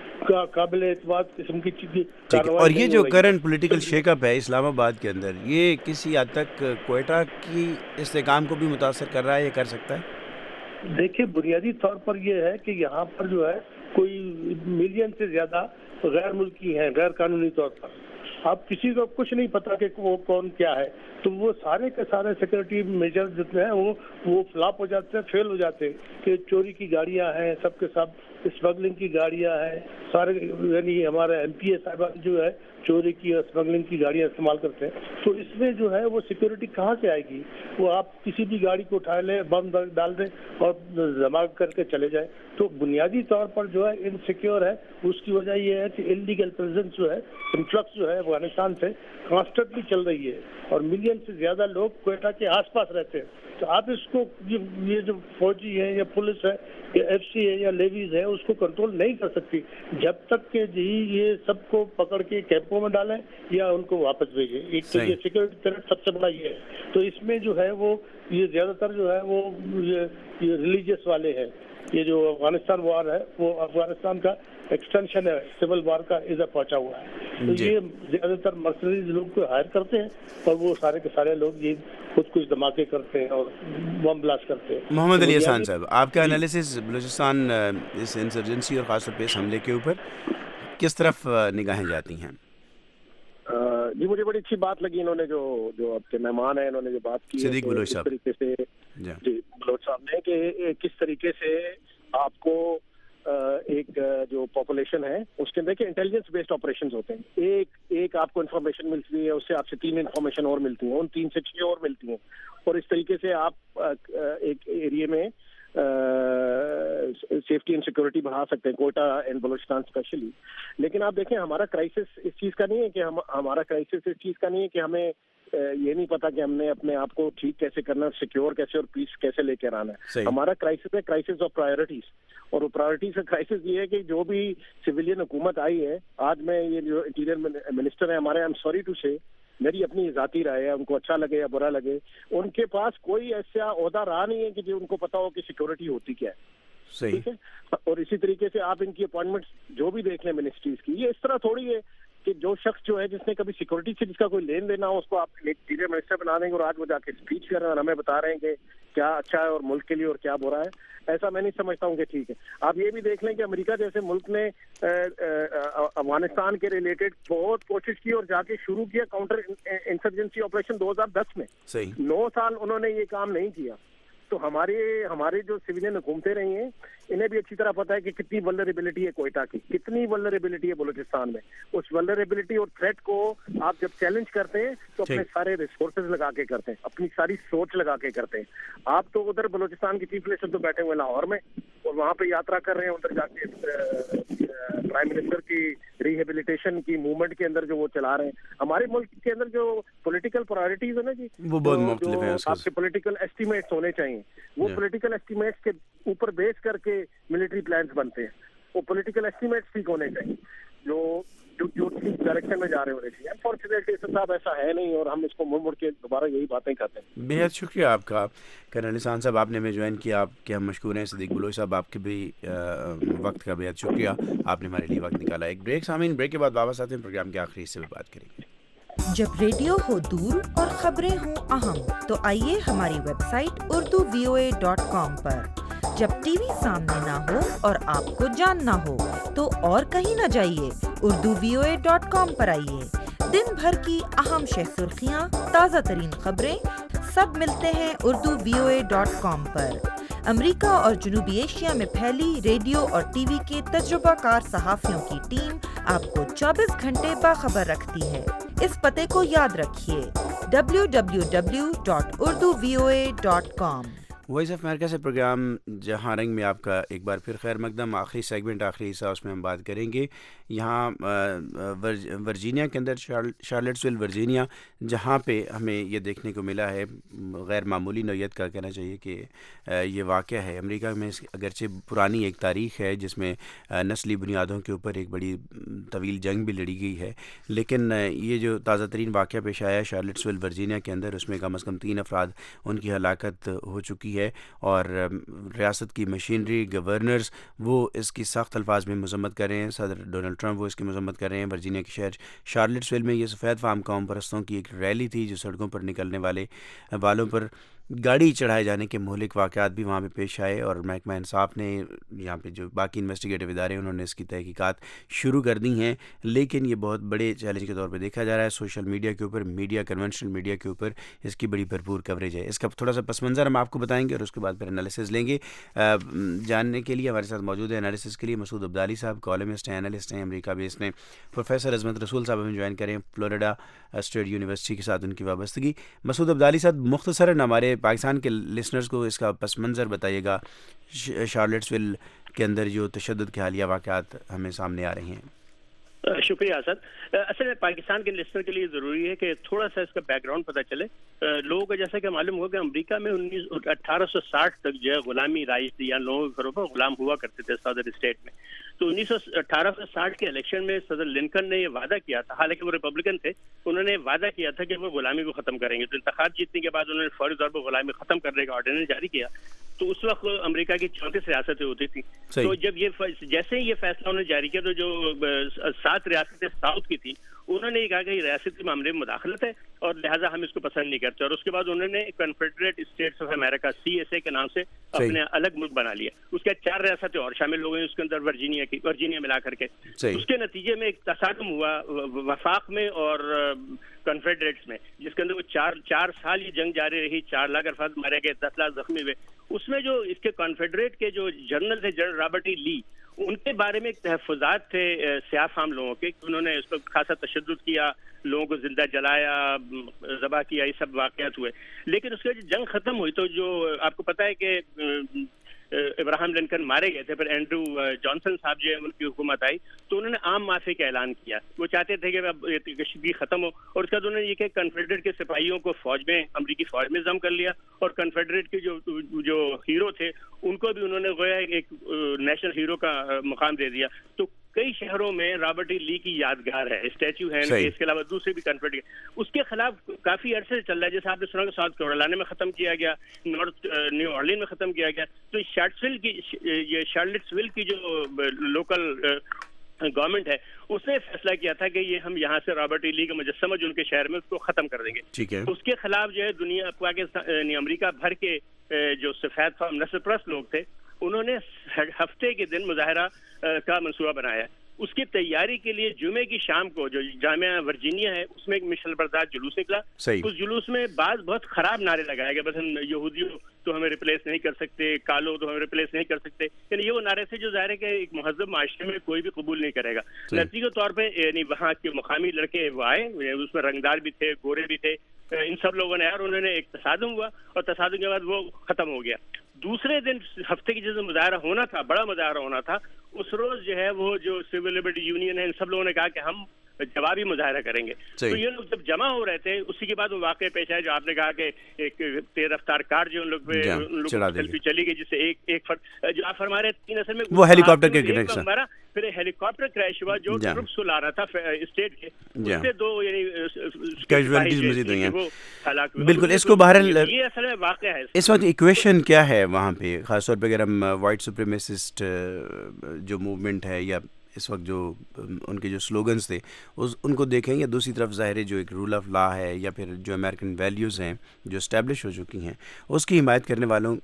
قابل اعتماد قسم کی چیزیں. اور یہ جو کرنٹ پولیٹیکل شیک اپ ہے اسلام آباد کے اندر, یہ کسی حد تک کوئٹہ کی استحکام کو بھی متاثر کر رہا ہے یا کر سکتا ہے؟ دیکھیے, بنیادی طور پر یہ ہے کہ یہاں پر جو ہے کوئی ملین سے زیادہ غیر ملکی ہیں, غیر قانونی طور پر, اب کسی کو کچھ نہیں پتا کہ وہ کون کیا ہے, تو وہ سارے کے سارے سیکورٹی میجر جتنے ہیں وہ فلاپ ہو جاتے ہیں, فیل ہو جاتے ہیں. کہ چوری کی گاڑیاں ہیں, سب کے سب اسمگلنگ کی گاڑیاں ہیں سارے, یعنی ہمارے ایم پی اے صاحبان جو ہے چوری کی اور اسمگلنگ کی گاڑیاں استعمال کرتے ہیں. تو اس میں جو ہے وہ سیکورٹی کہاں سے آئے گی؟ وہ آپ کسی بھی گاڑی کو اٹھا لیں, بم ڈال دیں اور جمع کر کے چلے جائیں. تو بنیادی طور پر جو ہے انسیکیور ہے. اس کی وجہ یہ ہے کہ انلیگل پریزنس جو ہے, انفلکس جو ہے افغانستان سے کانسٹنٹلی چل رہی ہے, اور ملین سے زیادہ لوگ کوئٹہ کے آس پاس رہتے ہیں. تو آپ اس کو یہ جو فوجی ہے یا پولیس ہے یا ایف سی ہے یا لیویز ہے اس کو کنٹرول نہیں کر سکتی جب تک کہ جی یہ سب کو پکڑ کے کیمپوں میں ڈالیں یا ان کو واپس بھیجیں. ایک تو یہ سیکورٹی تھریٹ سب سے بڑا یہ ہے. تو اس میں جو ہے وہ یہ زیادہ تر جو ہے وہ یہ ریلیجیس والے ہیں. یہ جو افغانستان وار ہے وہ افغانستان کا ایکسٹینشن ہے, سول وار کا اضافہ پہنچا ہوا ہے. تو یہ زیادہ تر مرسنریز لوگ کو ہائر کرتے ہیں اور وہ سارے کے سارے لوگ یہ خود کچھ دھماکے کرتے ہیں اور بم بلاسٹ کرتے ہیں. محمد علی احسان صاحب, آپ کا انالیسس بلوچستان اس انسرجنسی اور خاص طور پہ اس حملے کے اوپر کس طرف نگاہیں جاتی ہیں؟ جی مجھے بڑی اچھی بات لگی انہوں نے جو آپ کے مہمان ہیں انہوں نے جو بات کی صدیق بلوچ صاحب, طریقے سے جی بلوچ صاحب نے کہ کس طریقے سے آپ کو ایک جو پاپولیشن ہے اس کے اندر کہ انٹیلیجنس بیسڈ آپریشنز ہوتے ہیں. ایک آپ کو انفارمیشن ملتی ہے, اس سے آپ سے 3 انفارمیشن اور ملتی ہیں, ان 3 سے 6 اور ملتی ہیں, اور اس طریقے سے آپ ایک ایریے میں سیفٹی اینڈ سیکورٹی بڑھا سکتے ہیں, کوئٹہ اینڈ بلوچستان اسپیشلی. لیکن آپ دیکھیں ہمارا کرائسس اس چیز کا نہیں ہے کہ ہمارا کرائسس اس چیز کا نہیں ہے کہ ہمیں یہ نہیں پتا کہ ہم نے اپنے آپ کو ٹھیک کیسے کرنا, سیکیور کیسے اور پیس کیسے لے کے آنا ہے. ہمارا کرائسس ہے کرائسس آف پرائرٹیز, اور وہ پرائرٹیز کا کرائسس یہ ہے کہ جو بھی سویلین حکومت آئی ہے, آج میں یہ جو انٹیریئر منسٹر ہیں ہمارے, آئی ایم سوری ٹو سے, میری اپنی ذاتی رائے ہے, ان کو اچھا لگے یا برا لگے, ان کے پاس کوئی ایسا عہدہ رہا نہیں ہے کہ جو ان کو پتا ہو کہ سیکورٹی ہوتی کیا ہے. ٹھیک ہے, اور اسی طریقے سے آپ ان کی اپوائنٹمنٹس جو بھی دیکھ لیں منسٹریز کی, یہ اس طرح تھوڑی ہے کہ جو شخص جو ہے جس نے کبھی سیکورٹی سے جس کا کوئی لین دینا ہو اس کو آپ انٹیریئر منسٹر بنا دیں گے اور آج وہ جا کے اسپیچ کر رہے ہیں اور ہمیں بتا رہے ہیں کہ کیا اچھا ہے اور ملک کے لیے اور کیا برا ہے. ایسا میں نہیں سمجھتا ہوں کہ ٹھیک ہے. آپ یہ بھی دیکھ لیں کہ امریکہ جیسے ملک نے افغانستان کے ریلیٹڈ بہت کوشش کی اور جا کے شروع کیا کاؤنٹر انسرجنسی آپریشن 2010 میں. 9 سال انہوں نے یہ کام نہیں کیا. تو ہمارے جو سویلین حکومتیں رہی ہیں انہیں بھی اچھی طرح پتا ہے کہ کتنی ولنریبلٹی ہے کوئٹہ کی, کتنی ولنریبلٹی ہے بلوچستان میں. اس ولنریبلٹی اور تھریٹ کو آپ جب چیلنج کرتے ہیں تو اپنے سارے ریسورسز لگا کے کرتے ہیں, اپنی ساری سوچ لگا کے کرتے ہیں. آپ تو ادھر بلوچستان کی چیف منسٹر تو بیٹھے ہوئے لاہور میں اور وہاں پہ یاترا کر رہے ہیں, ادھر جا کے پرائم منسٹر کی ریہیبلیٹیشن کی موومنٹ کے اندر جو وہ چلا رہے ہیں. ہمارے ملک کے اندر جو پولیٹیکل پرائرٹیز ہے نا جی, وہ بہت مختلف ہیں. آپ کے پولیٹیکل ایسٹیمیٹس ہونے چاہیے, وہ پولیٹیکل ایسٹیمیٹس کے اوپر بیس کر کے ملٹری پلانز بنتے ہیں. وہ پولیٹیکل ایسٹیمیٹس ٹھیک ہونے چاہیے جو ٹھیک ڈائریکشن میں جا رہے ہونے چاہیے. انفارچونیٹلی صاحب ایسا ہے نہیں اور ہم اس کو مڑ کے دوبارہ یہی باتیں کرتے ہیں. بہت شکریہ آپ کا کرنل احسان صاحب, آپ نے ہمیں جوائن کیا, آپ کے ہم مشکور ہیں. صدیق بلوچ صاحب آپ کے بھی وقت کا بہت شکریہ, آپ نے ہمارے لیے وقت نکالا. ایک بریک سامعین, بریک کے بعد واپس آتے ہیں, پروگرام کے آخری حصے میں بات کریں گے. جب ریڈیو ہو دور اور خبریں ہوں اہم تو آئیے ہماری ویب سائٹ urduvoa.com پر. جب ٹی وی سامنے نہ ہو اور آپ کو جاننا ہو تو اور کہیں نہ جائیے, urduvoa.com پر آئیے. دن بھر کی اہم شہ سرخیاں, تازہ ترین خبریں سب ملتے ہیں urduvoa.com پر. امریکہ اور جنوبی ایشیا میں پھیلی ریڈیو اور ٹی وی کے تجربہ کار صحافیوں کی ٹیم آپ کو 24 گھنٹے باخبر رکھتی ہے. اس پتے کو یاد رکھیے, www.urduvoa.com. وائس آف امریکہ سے پروگرام جہاں رنگ میں آپ کا ایک بار پھر خیر مقدم. آخری سیگمنٹ, آخری حصہ, اس میں ہم بات کریں گے یہاں ورجینیا کے اندر, شارلٹسویل ورجینیا, جہاں پہ ہمیں یہ دیکھنے کو ملا ہے غیر معمولی نوعیت کا کہنا چاہیے کہ یہ واقعہ ہے. امریکہ میں اگرچہ پرانی ایک تاریخ ہے جس میں نسلی بنیادوں کے اوپر ایک بڑی طویل جنگ بھی لڑی گئی ہے, لیکن یہ جو تازہ ترین واقعہ پیش آیا ہے شارلٹسویل ورجینیا کے اندر, اس میں کم از کم 3 افراد ان کی ہلاکت ہو چکی ہے اور ریاست کی مشینری, گورنرز وہ اس کی سخت الفاظ میں مذمت کر رہے ہیں. صدر ڈونلڈ ٹرمپ وہ اس کی مذمت کر رہے ہیں. ورجینیا کے شہر شارلٹسویل میں یہ سفید فام قوم پرستوں کی ایک ریلی تھی جو سڑکوں پر نکلنے والوں پر گاڑی چڑھائے جانے کے مہلک واقعات بھی وہاں پہ پیش آئے، اور محکمہ انصاف نے یہاں پہ جو باقی انویسٹیگیٹو ادارے ہیں انہوں نے اس کی تحقیقات شروع کر دی ہیں، لیکن یہ بہت بڑے چیلنج کے طور پہ دیکھا جا رہا ہے۔ سوشل میڈیا کے اوپر، میڈیا کنونشنل میڈیا کے اوپر اس کی بڑی بھرپور کوریج ہے۔ اس کا تھوڑا سا پس منظر ہم آپ کو بتائیں گے اور اس کے بعد پھر انالیسز لیں گے۔ جاننے کے لیے ہمارے ساتھ موجود ہے انالیسز کے لیے مسعود عبدالی صاحب، کالمسٹ ہیں، انالسٹ ہیں، امریکہ بیسڈ ہیں۔ پروفیسر عظمت رسول صاحب ہمیں جوائن کریں، فلوریڈا اسٹیٹ یونیورسٹی کے ساتھ ان کی وابستگی۔ مسعود عبدالی صاحب، مختصراً ہمارے پاکستان کے لسنرز کو اس کا پس منظر بتائیے گا، شارلٹس ویل کے اندر جو تشدد کے حالیہ واقعات ہمیں سامنے آ رہے ہیں۔ شکریہ اسد۔ اصل میں پاکستان کے لسنر کے لیے ضروری ہے کہ تھوڑا سا اس کا بیک گراؤنڈ پتہ چلے۔ لوگوں کو جیسا کہ معلوم ہوا کہ امریکہ میں 1860 تک جو ہے غلامی رائج تھی، یا لوگوں کے گھروں پر غلام ہوا کرتے تھے صدر اسٹیٹ میں۔ تو 1860 کے الیکشن میں صدر لنکن نے یہ وعدہ کیا تھا، حالانکہ وہ ریپبلکن تھے، انہوں نے وعدہ کیا تھا کہ وہ غلامی کو ختم کریں گے۔ تو انتخاب جیتنے کے بعد انہوں نے فوری طور پر غلامی ختم کرنے کا آرڈیننس جاری کیا۔ تو اس وقت امریکہ کی 34 ریاستیں ہوتی تھیں۔ تو جب یہ جیسے ہی یہ فیصلہ انہوں نے جاری کیا، تو جو 7 ریاستیں ساؤتھ کی تھیں، انہوں نے یہ کہا کہ یہ ریاستی معاملے میں مداخلت ہے اور لہٰذا ہم اس کو پسند نہیں کرتے، اور اس کے بعد انہوں نے confederate states of America CSA کے نام سے اپنے الگ ملک بنا لیا۔ اس کے 4 ریاستیں اور شامل ہو گئی اس کے اندر، ورجینیا ملا کر کے۔ اس کے نتیجے میں ایک تصادم ہوا وفاق میں اور کنفیڈریٹس میں، جس کے اندر وہ 4 سال یہ جنگ جاری رہی، 4 لاکھ افراد مارے گئے، 10 لاکھ زخمی ہوئے۔ اس میں جو اس کے کنفیڈریٹ کے جو جنرل تھے، جنرل رابرٹ لی، ان کے بارے میں ایک تحفظات تھے سیاہ فام لوگوں کے، انہوں نے اس پر خاصا تشدد کیا، لوگوں کو زندہ جلایا، ذبح کیا، یہ سب واقعات ہوئے۔ لیکن اس کے جب جنگ ختم ہوئی تو جو آپ کو پتہ ہے کہ ابراہم لنکن مارے گئے تھے، پھر اینڈریو جانسن صاحب جو ہے ان کی حکومت آئی، تو انہوں نے عام معافی کا اعلان کیا۔ وہ چاہتے تھے کہ اب کشیدگی ختم ہو، اور اس کے بعد انہوں نے یہ کہ کنفیڈریٹ کے سپاہیوں کو امریکی فوج میں ضم کر لیا، اور کنفیڈریٹ کے جو ہیرو تھے ان کو بھی انہوں نے گویا ایک نیشنل ہیرو کا مقام دے دیا۔ تو کئی شہروں میں رابرٹ لی کی یادگار ہے، اسٹیچو ہے، اس کے علاوہ دوسرے بھی کنفیڈریٹ اس کے خلاف کافی عرصے سے چل رہا ہے۔ جیسے آپ نے سنا کہ ساؤتھ کیرولینا میں ختم کیا گیا، نارتھ نیو آرلین میں ختم کیا گیا۔ تو شارلٹسویل کی جو لوکل گورنمنٹ ہے، اس نے فیصلہ کیا تھا کہ یہ ہم یہاں سے رابرٹ لی کا مجسمہ جو ان کے شہر میں اس کو ختم کر دیں گے۔ اس کے خلاف جو ہے دنیا پاکستان امریکہ بھر کے جو سفید فام نسل پرست لوگ تھے، انہوں نے ہفتے کے دن مظاہرہ کا منصوبہ بنایا۔ اس کی تیاری کے لیے جمعے کی شام کو جو جامعہ ورجینیا ہے اس میں ایک مشل بردار جلوس نکلا۔ اس جلوس میں بعض بہت خراب نعرے لگائے گئے، بس ہم یہودیوں تو ہمیں ریپلیس نہیں کر سکتے، کالو تو ہمیں ریپلیس نہیں کر سکتے، یعنی یہ وہ نعرے تھے جو ظاہر ہے کہ ایک مہذب معاشرے میں کوئی بھی قبول نہیں کرے گا۔ نتیجے طور پہ یعنی وہاں کے مقامی لڑکے وہ آئے، اس میں رنگدار بھی تھے، گورے بھی تھے، ان سب لوگوں نے اور انہوں نے ایک تصادم ہوا، اور تصادم کے بعد وہ ختم ہو گیا۔ دوسرے دن ہفتے کی جس مظاہرہ ہونا تھا، بڑا مظاہرہ ہونا تھا، اس روز جو ہے وہ جو سول لبرٹی یونین ہے، ان سب لوگوں نے کہا کہ ہم جوابی مظاہرہ کریں گے۔ تو یہ لوگ جب جمع ہو رہے تھے، اسی کے بعد وہ واقعہ پیش آیا جو آپ نے کہا کہ ایک تیز رفتار کار جو ان لوگ پہ سیلفی چلی گئی، جس سے ایک فرد جو آپ فرما رہے تین اصل میں وہ ہیلی کاپٹر کے کنیکشن، پھر ہیلی کاپٹر کریش ہوا جو ٹرپس کو لا رہا تھا اسٹیٹ کے، اس سے 2 یعنی کیجوالٹیز مزید ہوئی ہیں۔ بالکل، اس کو بہرحال یہ اصل میں واقعہ ہے۔ اس وقت ایکویشن کیا ہے وہاں پہ، خاص طور پہ اگر ہم وائٹ سپریمیسسٹ جو موومنٹ ہے یا اس وقت جو ان کے جو سلوگنز تھے ان کو دیکھیں، یا دوسری طرف ظاہر ہے جو ایک رول آف لا ہے یا پھر جو امریکن ویلیوز ہیں جو اسٹیبلش ہو چکی ہیں، اس کی حمایت کرنے والوں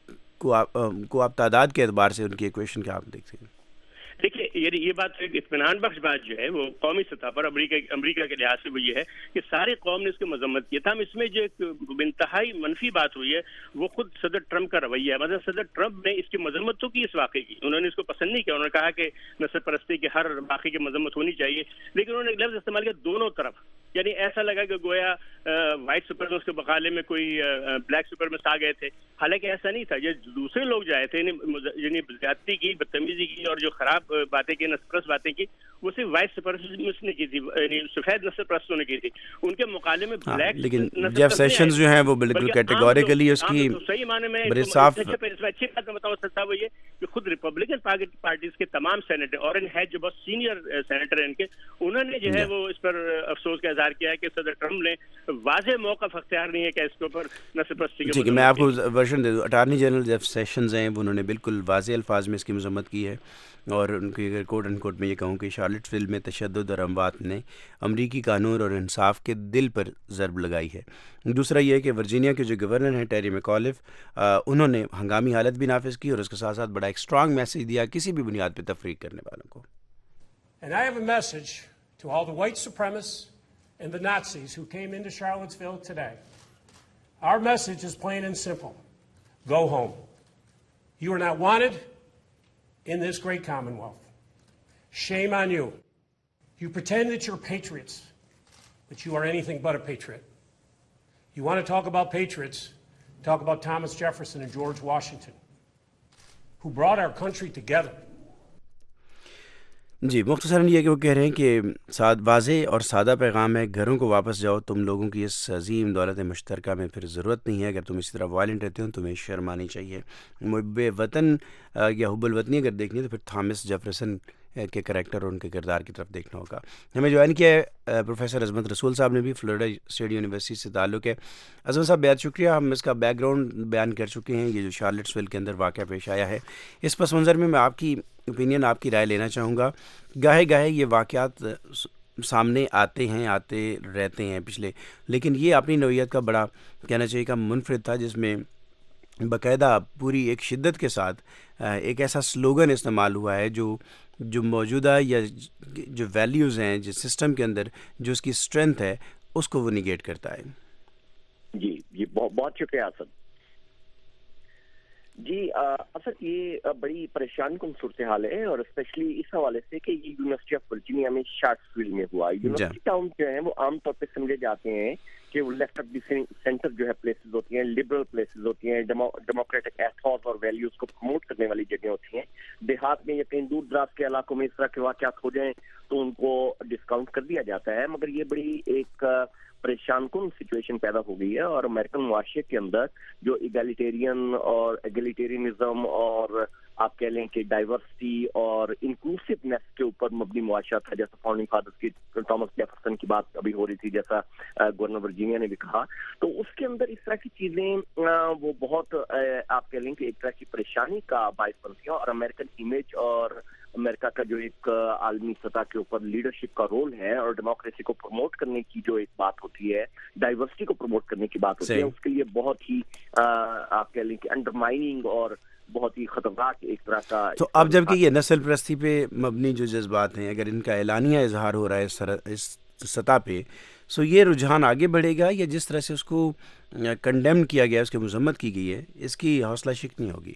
کو آپ تعداد کے اعتبار سے ان کی ایکویشن کیا آپ دیکھتے ہیں؟ دیکھیے یہ بات ایک اطمینان بخش بات جو ہے وہ قومی سطح پر امریکہ کے لحاظ سے وہ یہ ہے کہ ساری قوم نے اس کی مذمت کی تھا۔ اس میں جو ایک انتہائی منفی بات ہوئی ہے وہ خود صدر ٹرمپ کا رویہ ہے۔ مطلب صدر ٹرمپ نے اس کی مذمت تو کی، اس واقعے کی انہوں نے اس کو پسند نہیں کیا، انہوں نے کہا کہ نسل پرستی کے ہر واقعے کی مذمت ہونی چاہیے، لیکن انہوں نے ایک لفظ استعمال کیا دونوں طرف، یعنی ایسا لگا کہ گویا وائٹ سپرمسٹ کے مقابلے میں کوئی بلیک سپرمسٹ آ گئے تھے، حالانکہ ایسا نہیں تھا۔ یہ دوسرے لوگ جو آئے تھے یعنی زیادتی کی، بدتمیزی کی اور جو خراب باتیں کی، نسل پرست باتیں کی، وہ صرف وائٹ سپرمسٹ نے کی تھی، یعنی سفید نسل پرستوں نے کی تھی، ان کے مقابلے میں بلیک۔ لیکن جیف سیشنز جو ہیں وہ بالکل کیٹیگوریکلی اس کی صحیح معنی میں بڑے صاف اچھی بات میں بتاؤں سکتا وہ یہ کہ خود ریپبلکن پارٹیز کے تمام سینیٹر اور ان ہیڈ جو بہت سینئر سینیٹر ہیں ان کے، انہوں نے جو ہے وہ اس پر افسوس کا اظہار کیا ہے کہ صدر ٹرمپ نے واضح موقف اختیار نہیں ہے کہ اس کے اوپر نسل پرستی کی۔ ٹھیک ہے، میں آپ کو ورژن دے دوں۔ اٹارنی جنرل جیف سیشنز ہیں، انہوں نے بالکل واضح الفاظ میں اس کی مذمت کی ہے، اور ان کی اگر کوٹ اینڈ کوٹ میں یہ کہوں کہ شارلٹسویل میں تشدد اور اموات نے امریکی قانون اور انصاف کے دل پر ضرب لگائی ہے. دوسرا یہ ہے کہ ورجینیا کے جو گورنر ہیں ٹیری میکالف، انہوں نے ہنگامی حالت بھی نافذ کی اور اس کے ساتھ ساتھ بڑا ایک اسٹرانگ میسج دیا کسی بھی بنیاد پہ تفریق کرنے والوں کو. And I have a message to all the white supremacists and the Nazis who came into Charlottesville today. Our message is plain and simple. Go home. You are not wanted in this great Commonwealth. Shame on you. You pretend that you're patriots, but you are anything but a patriot. You want to talk about patriots, talk about Thomas Jefferson and George Washington, who brought our country together. جی مختصراً یہ کہ وہ کہہ رہے ہیں کہ واضح اور سادہ پیغام ہے، گھروں کو واپس جاؤ، تم لوگوں کی اس عظیم دولت مشترکہ میں پھر ضرورت نہیں ہے. اگر تم اسی طرح وائلنٹ رہتے ہو تمہیں شرم آنی چاہیے. محب وطن یا حب الوطنی اگر دیکھنی ہے تو پھر تھامس جیفرسن کے کریکٹر اور ان کے کردار کی طرف دیکھنا ہوگا. ہمیں جوائن کیا ہے پروفیسر عظمت رسول صاحب نے بھی، فلوریڈا اسٹیٹ یونیورسٹی سے تعلق ہے. عظمت صاحب بہت شکریہ، ہم اس کا بیک گراؤنڈ بیان کر چکے ہیں، یہ جو شارلٹسویل کے اندر واقعہ پیش آیا ہے. اس پس منظر میں آپ کی اوپینین، آپ کی رائے لینا چاہوں گا. گاہے یہ واقعات سامنے آتے رہتے ہیں پچھلے، لیکن یہ اپنی نوعیت کا بڑا کہنا چاہیے کہ منفرد تھا، جس میں باقاعدہ پوری ایک شدت کے ساتھ ایک ایسا سلوگن استعمال ہوا ہے جو موجودہ یا جو ویلیوز ہیں جس سسٹم کے اندر جو اس کی اسٹرینتھ ہے اس کو وہ نیگیٹ کرتا ہے. جی بہت شکریہ اسد. جی اسد یہ بڑی پریشان کن صورتحال ہے، اور اسپیشلی اس حوالے سے کہ یہ یونیورسٹی آف ورجینیا میں شارلٹسویل میں ہوا. یونیورسٹی ٹاؤن جو ہیں وہ عام طور پہ سمجھے جاتے ہیں کہ وہ لیفٹ آف دی سینٹر جو ہے پلیسز ہوتی ہیں، لبرل پلیسز ہوتی ہیں، ڈیموکریٹک ایتھوس اور ویلیوز کو پروموٹ کرنے والی جگہیں ہوتی ہیں. دیہات میں یا کہیں دور دراز کے علاقوں میں اس طرح کے واقعات ہو جائیں تو ان کو ڈسکاؤنٹ کر دیا جاتا ہے. مگر یہ بڑی ایک پریشان کن سچویشن پیدا ہو گئی ہے، اور امریکن معاشرے کے اندر جو ایگلیٹیرینزم اور آپ کہہ لیں کہ ڈائیورسٹی اور انکلوسیونیس کے اوپر مبنی معاشرہ تھا، جیسا فاؤنڈنگ فادرز کی ٹامس جیفرسن کی بات ابھی ہو رہی تھی، جیسا گورنر ورجینیا نے بھی کہا، تو اس کے اندر اس طرح کی چیزیں وہ بہت آپ کہہ لیں کہ ایک طرح کی پریشانی کا باعث بنتی ہیں. اور امریکن امیج اور امریکہ کا جو ایک عالمی سطح کے اوپر لیڈرشپ کا رول ہے اور ڈیموکریسی کو پروموٹ کرنے کی جو ایک بات ہوتی ہے، ڈائیورسٹی کو پروموٹ کرنے کی بات ہوتی ہے، اس کے لیے بہت ہی آپ کہہ لیں کہ انڈرمائننگ اور بہت ہی خطرناک ایک طرح کا. تو اب جبکہ یہ نسل پرستی پہ مبنی جو جذبات ہیں، اگر ان کا اعلانیہ اظہار ہو رہا ہے اس سطح پہ، سو یہ رجحان آگے بڑھے گا یا جس طرح سے اس کو کنڈیم کیا گیا، اس کی مذمت کی گئی ہے، اس کی حوصلہ شکنی ہوگی؟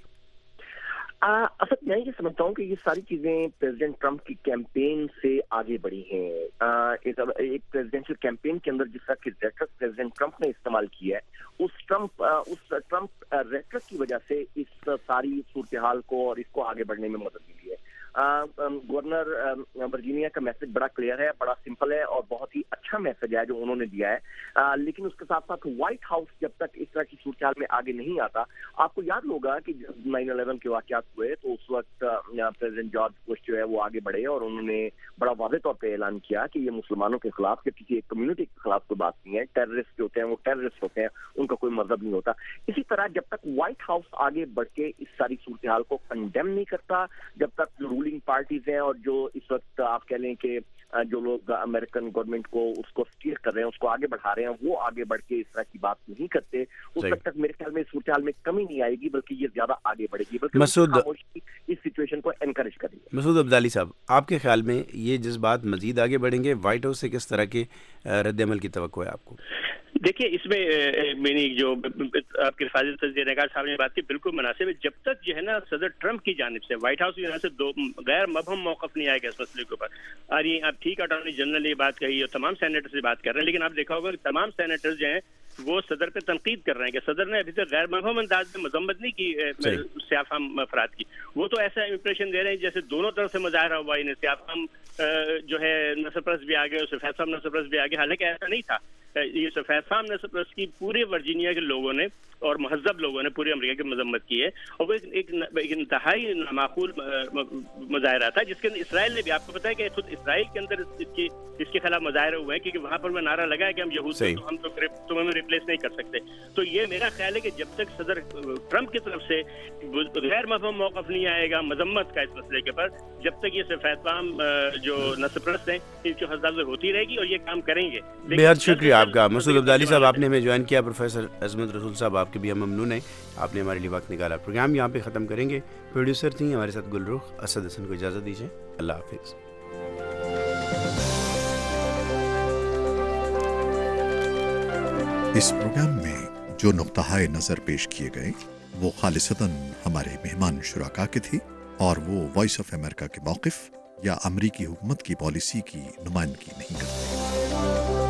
اصل میں یہ سمجھتا ہوں کہ یہ ساری چیزیں پریزیڈنٹ ٹرمپ کی کیمپین سے آگے بڑھی ہیں. ایک پریزیڈینشیل کیمپین کے اندر جس طرح کی ریٹرک پریزیڈنٹ ٹرمپ نے استعمال کی ہے، اس ٹرمپ ریٹرک کی وجہ سے اس ساری صورتحال کو اور اس کو آگے بڑھنے میں مدد ملی ہے. گورنر ورجینیا کا میسج بڑا کلیئر ہے، بڑا سمپل ہے اور بہت ہی اچھا میسج ہے جو انہوں نے دیا ہے. لیکن اس کے ساتھ ساتھ وائٹ ہاؤس جب تک اس طرح کی صورتحال میں آگے نہیں آتا، آپ کو یاد ہوگا کہ جب 9/11 کے واقعات ہوئے تو اس وقت پریزیڈنٹ جارج بش جو ہے وہ آگے بڑھے اور انہوں نے بڑا واضح طور پہ اعلان کیا کہ یہ مسلمانوں کے خلاف یا کسی ایک کمیونٹی کے خلاف کوئی بات نہیں ہے. ٹیررسٹ جو ہوتے ہیں وہ ٹیررسٹ ہوتے ہیں، ان کا کوئی مذہب نہیں ہوتا. اسی طرح جب تک وائٹ ہاؤس آگے بڑھ کے اس ساری صورتحال کو کنڈیم نہیں کرتا، جب تک رولنگ پارٹیز ہیں اور جو اس وقت آپ کہہ لیں کہ جو لوگ امریکن گورنمنٹ کو اس کو اسٹیئر کر رہے ہیں، اس کو آگے بڑھا رہے ہیں، وہ آگے بڑھ کے اس طرح کی بات نہیں کرتے، اس وقت تک میرے خیال میں صورتحال میں کمی نہیں آئے گی، بلکہ یہ زیادہ آگے بڑھے گی، بلکہ خاموشی اس سچویشن کو انکریج کرے گی. مسعود عبدالی صاحب، آپ کے خیال میں یہ جذبات مزید آگے بڑھیں گے؟ وائٹ ہاؤس سے کس طرح کے رد عمل کی توقع ہے آپ کو؟ دیکھیے اس میں میری جو آپ کے حفاظت تجزیہ نگار صاحب نے بات کی بالکل مناسب ہے. جب تک جو ہے نا صدر ٹرمپ کی جانب سے وائٹ ہاؤس کی جانب سے غیر مبہم موقف نہیں آئے گا اس مسئلے کے اوپر، اور یہ آپ ٹھیک اٹارنی جنرل نے یہ بات کہی اور تمام سینیٹر سے بات کر رہے ہیں، لیکن آپ دیکھا ہوگا کہ تمام سینیٹر جو ہیں وہ صدر پہ تنقید کر رہے ہیں کہ صدر نے ابھی تک غیر مبہم انداز میں مذمت نہیں کی سیاہ فام افراد کی. وہ تو ایسا امپریشن دے رہے ہیں جیسے دونوں طرف سے مظاہرہ ہوا، انہیں سیاہ فام جو ہے نسل پرست بھی آگے اور سفید فام نسل پرست بھی آگے، حالانکہ ایسا نہیں تھا. یہ سفید فام نسل پرست کی پورے ورجینیا کے لوگوں نے اور مہذب لوگوں نے پورے امریکہ کی مذمت کی ہے، اور وہ ایک انتہائی نامعقول مظاہرہ تھا جس کے اندر اسرائیل نے بھی، آپ کو پتا ہے کہ خود اسرائیل کے اندر اس کے خلاف مظاہرے ہوئے ہیں، کیونکہ وہاں پر وہ نعرہ لگا ہے کہ ہم یہود تو ہم تو تمہیں ریپلیس نہیں کر سکتے. تو یہ میرا خیال ہے کہ جب تک صدر ٹرمپ کی طرف سے غیر مفہوم موقف نہیں آئے گا مذمت کا اس مسئلے کے پر جب تک یہ صرف احترام جو نسل پرست ہیں ان کی حفاظت ہوتی رہے گی اور یہ کام کریں گے. بہت شکریہ آپ کا مسعود عبدالی صاحب, آپ نے ہمیں جوائن کیا. پروفیسر عظمت رسول صاحب آپ کے بھی ہم ممنون ہیں, آپ نے ہمارے لیے وقت نکالا. پروگرام یہاں پہ ختم کریں گے. پروڈیوسر تھیں ہمارے ساتھ گلرخ. اسد حسن کو اجازت دیجیے. اللہ حافظ. اس پروگرام میں جو نقطۂ نظر پیش کیے گئے وہ خالصتاً ہمارے مہمان شرکا کے تھے اور وہ وائس آف امریکہ کے موقف یا امریکی حکومت کی پالیسی کی نمائندگی نہیں کرتے.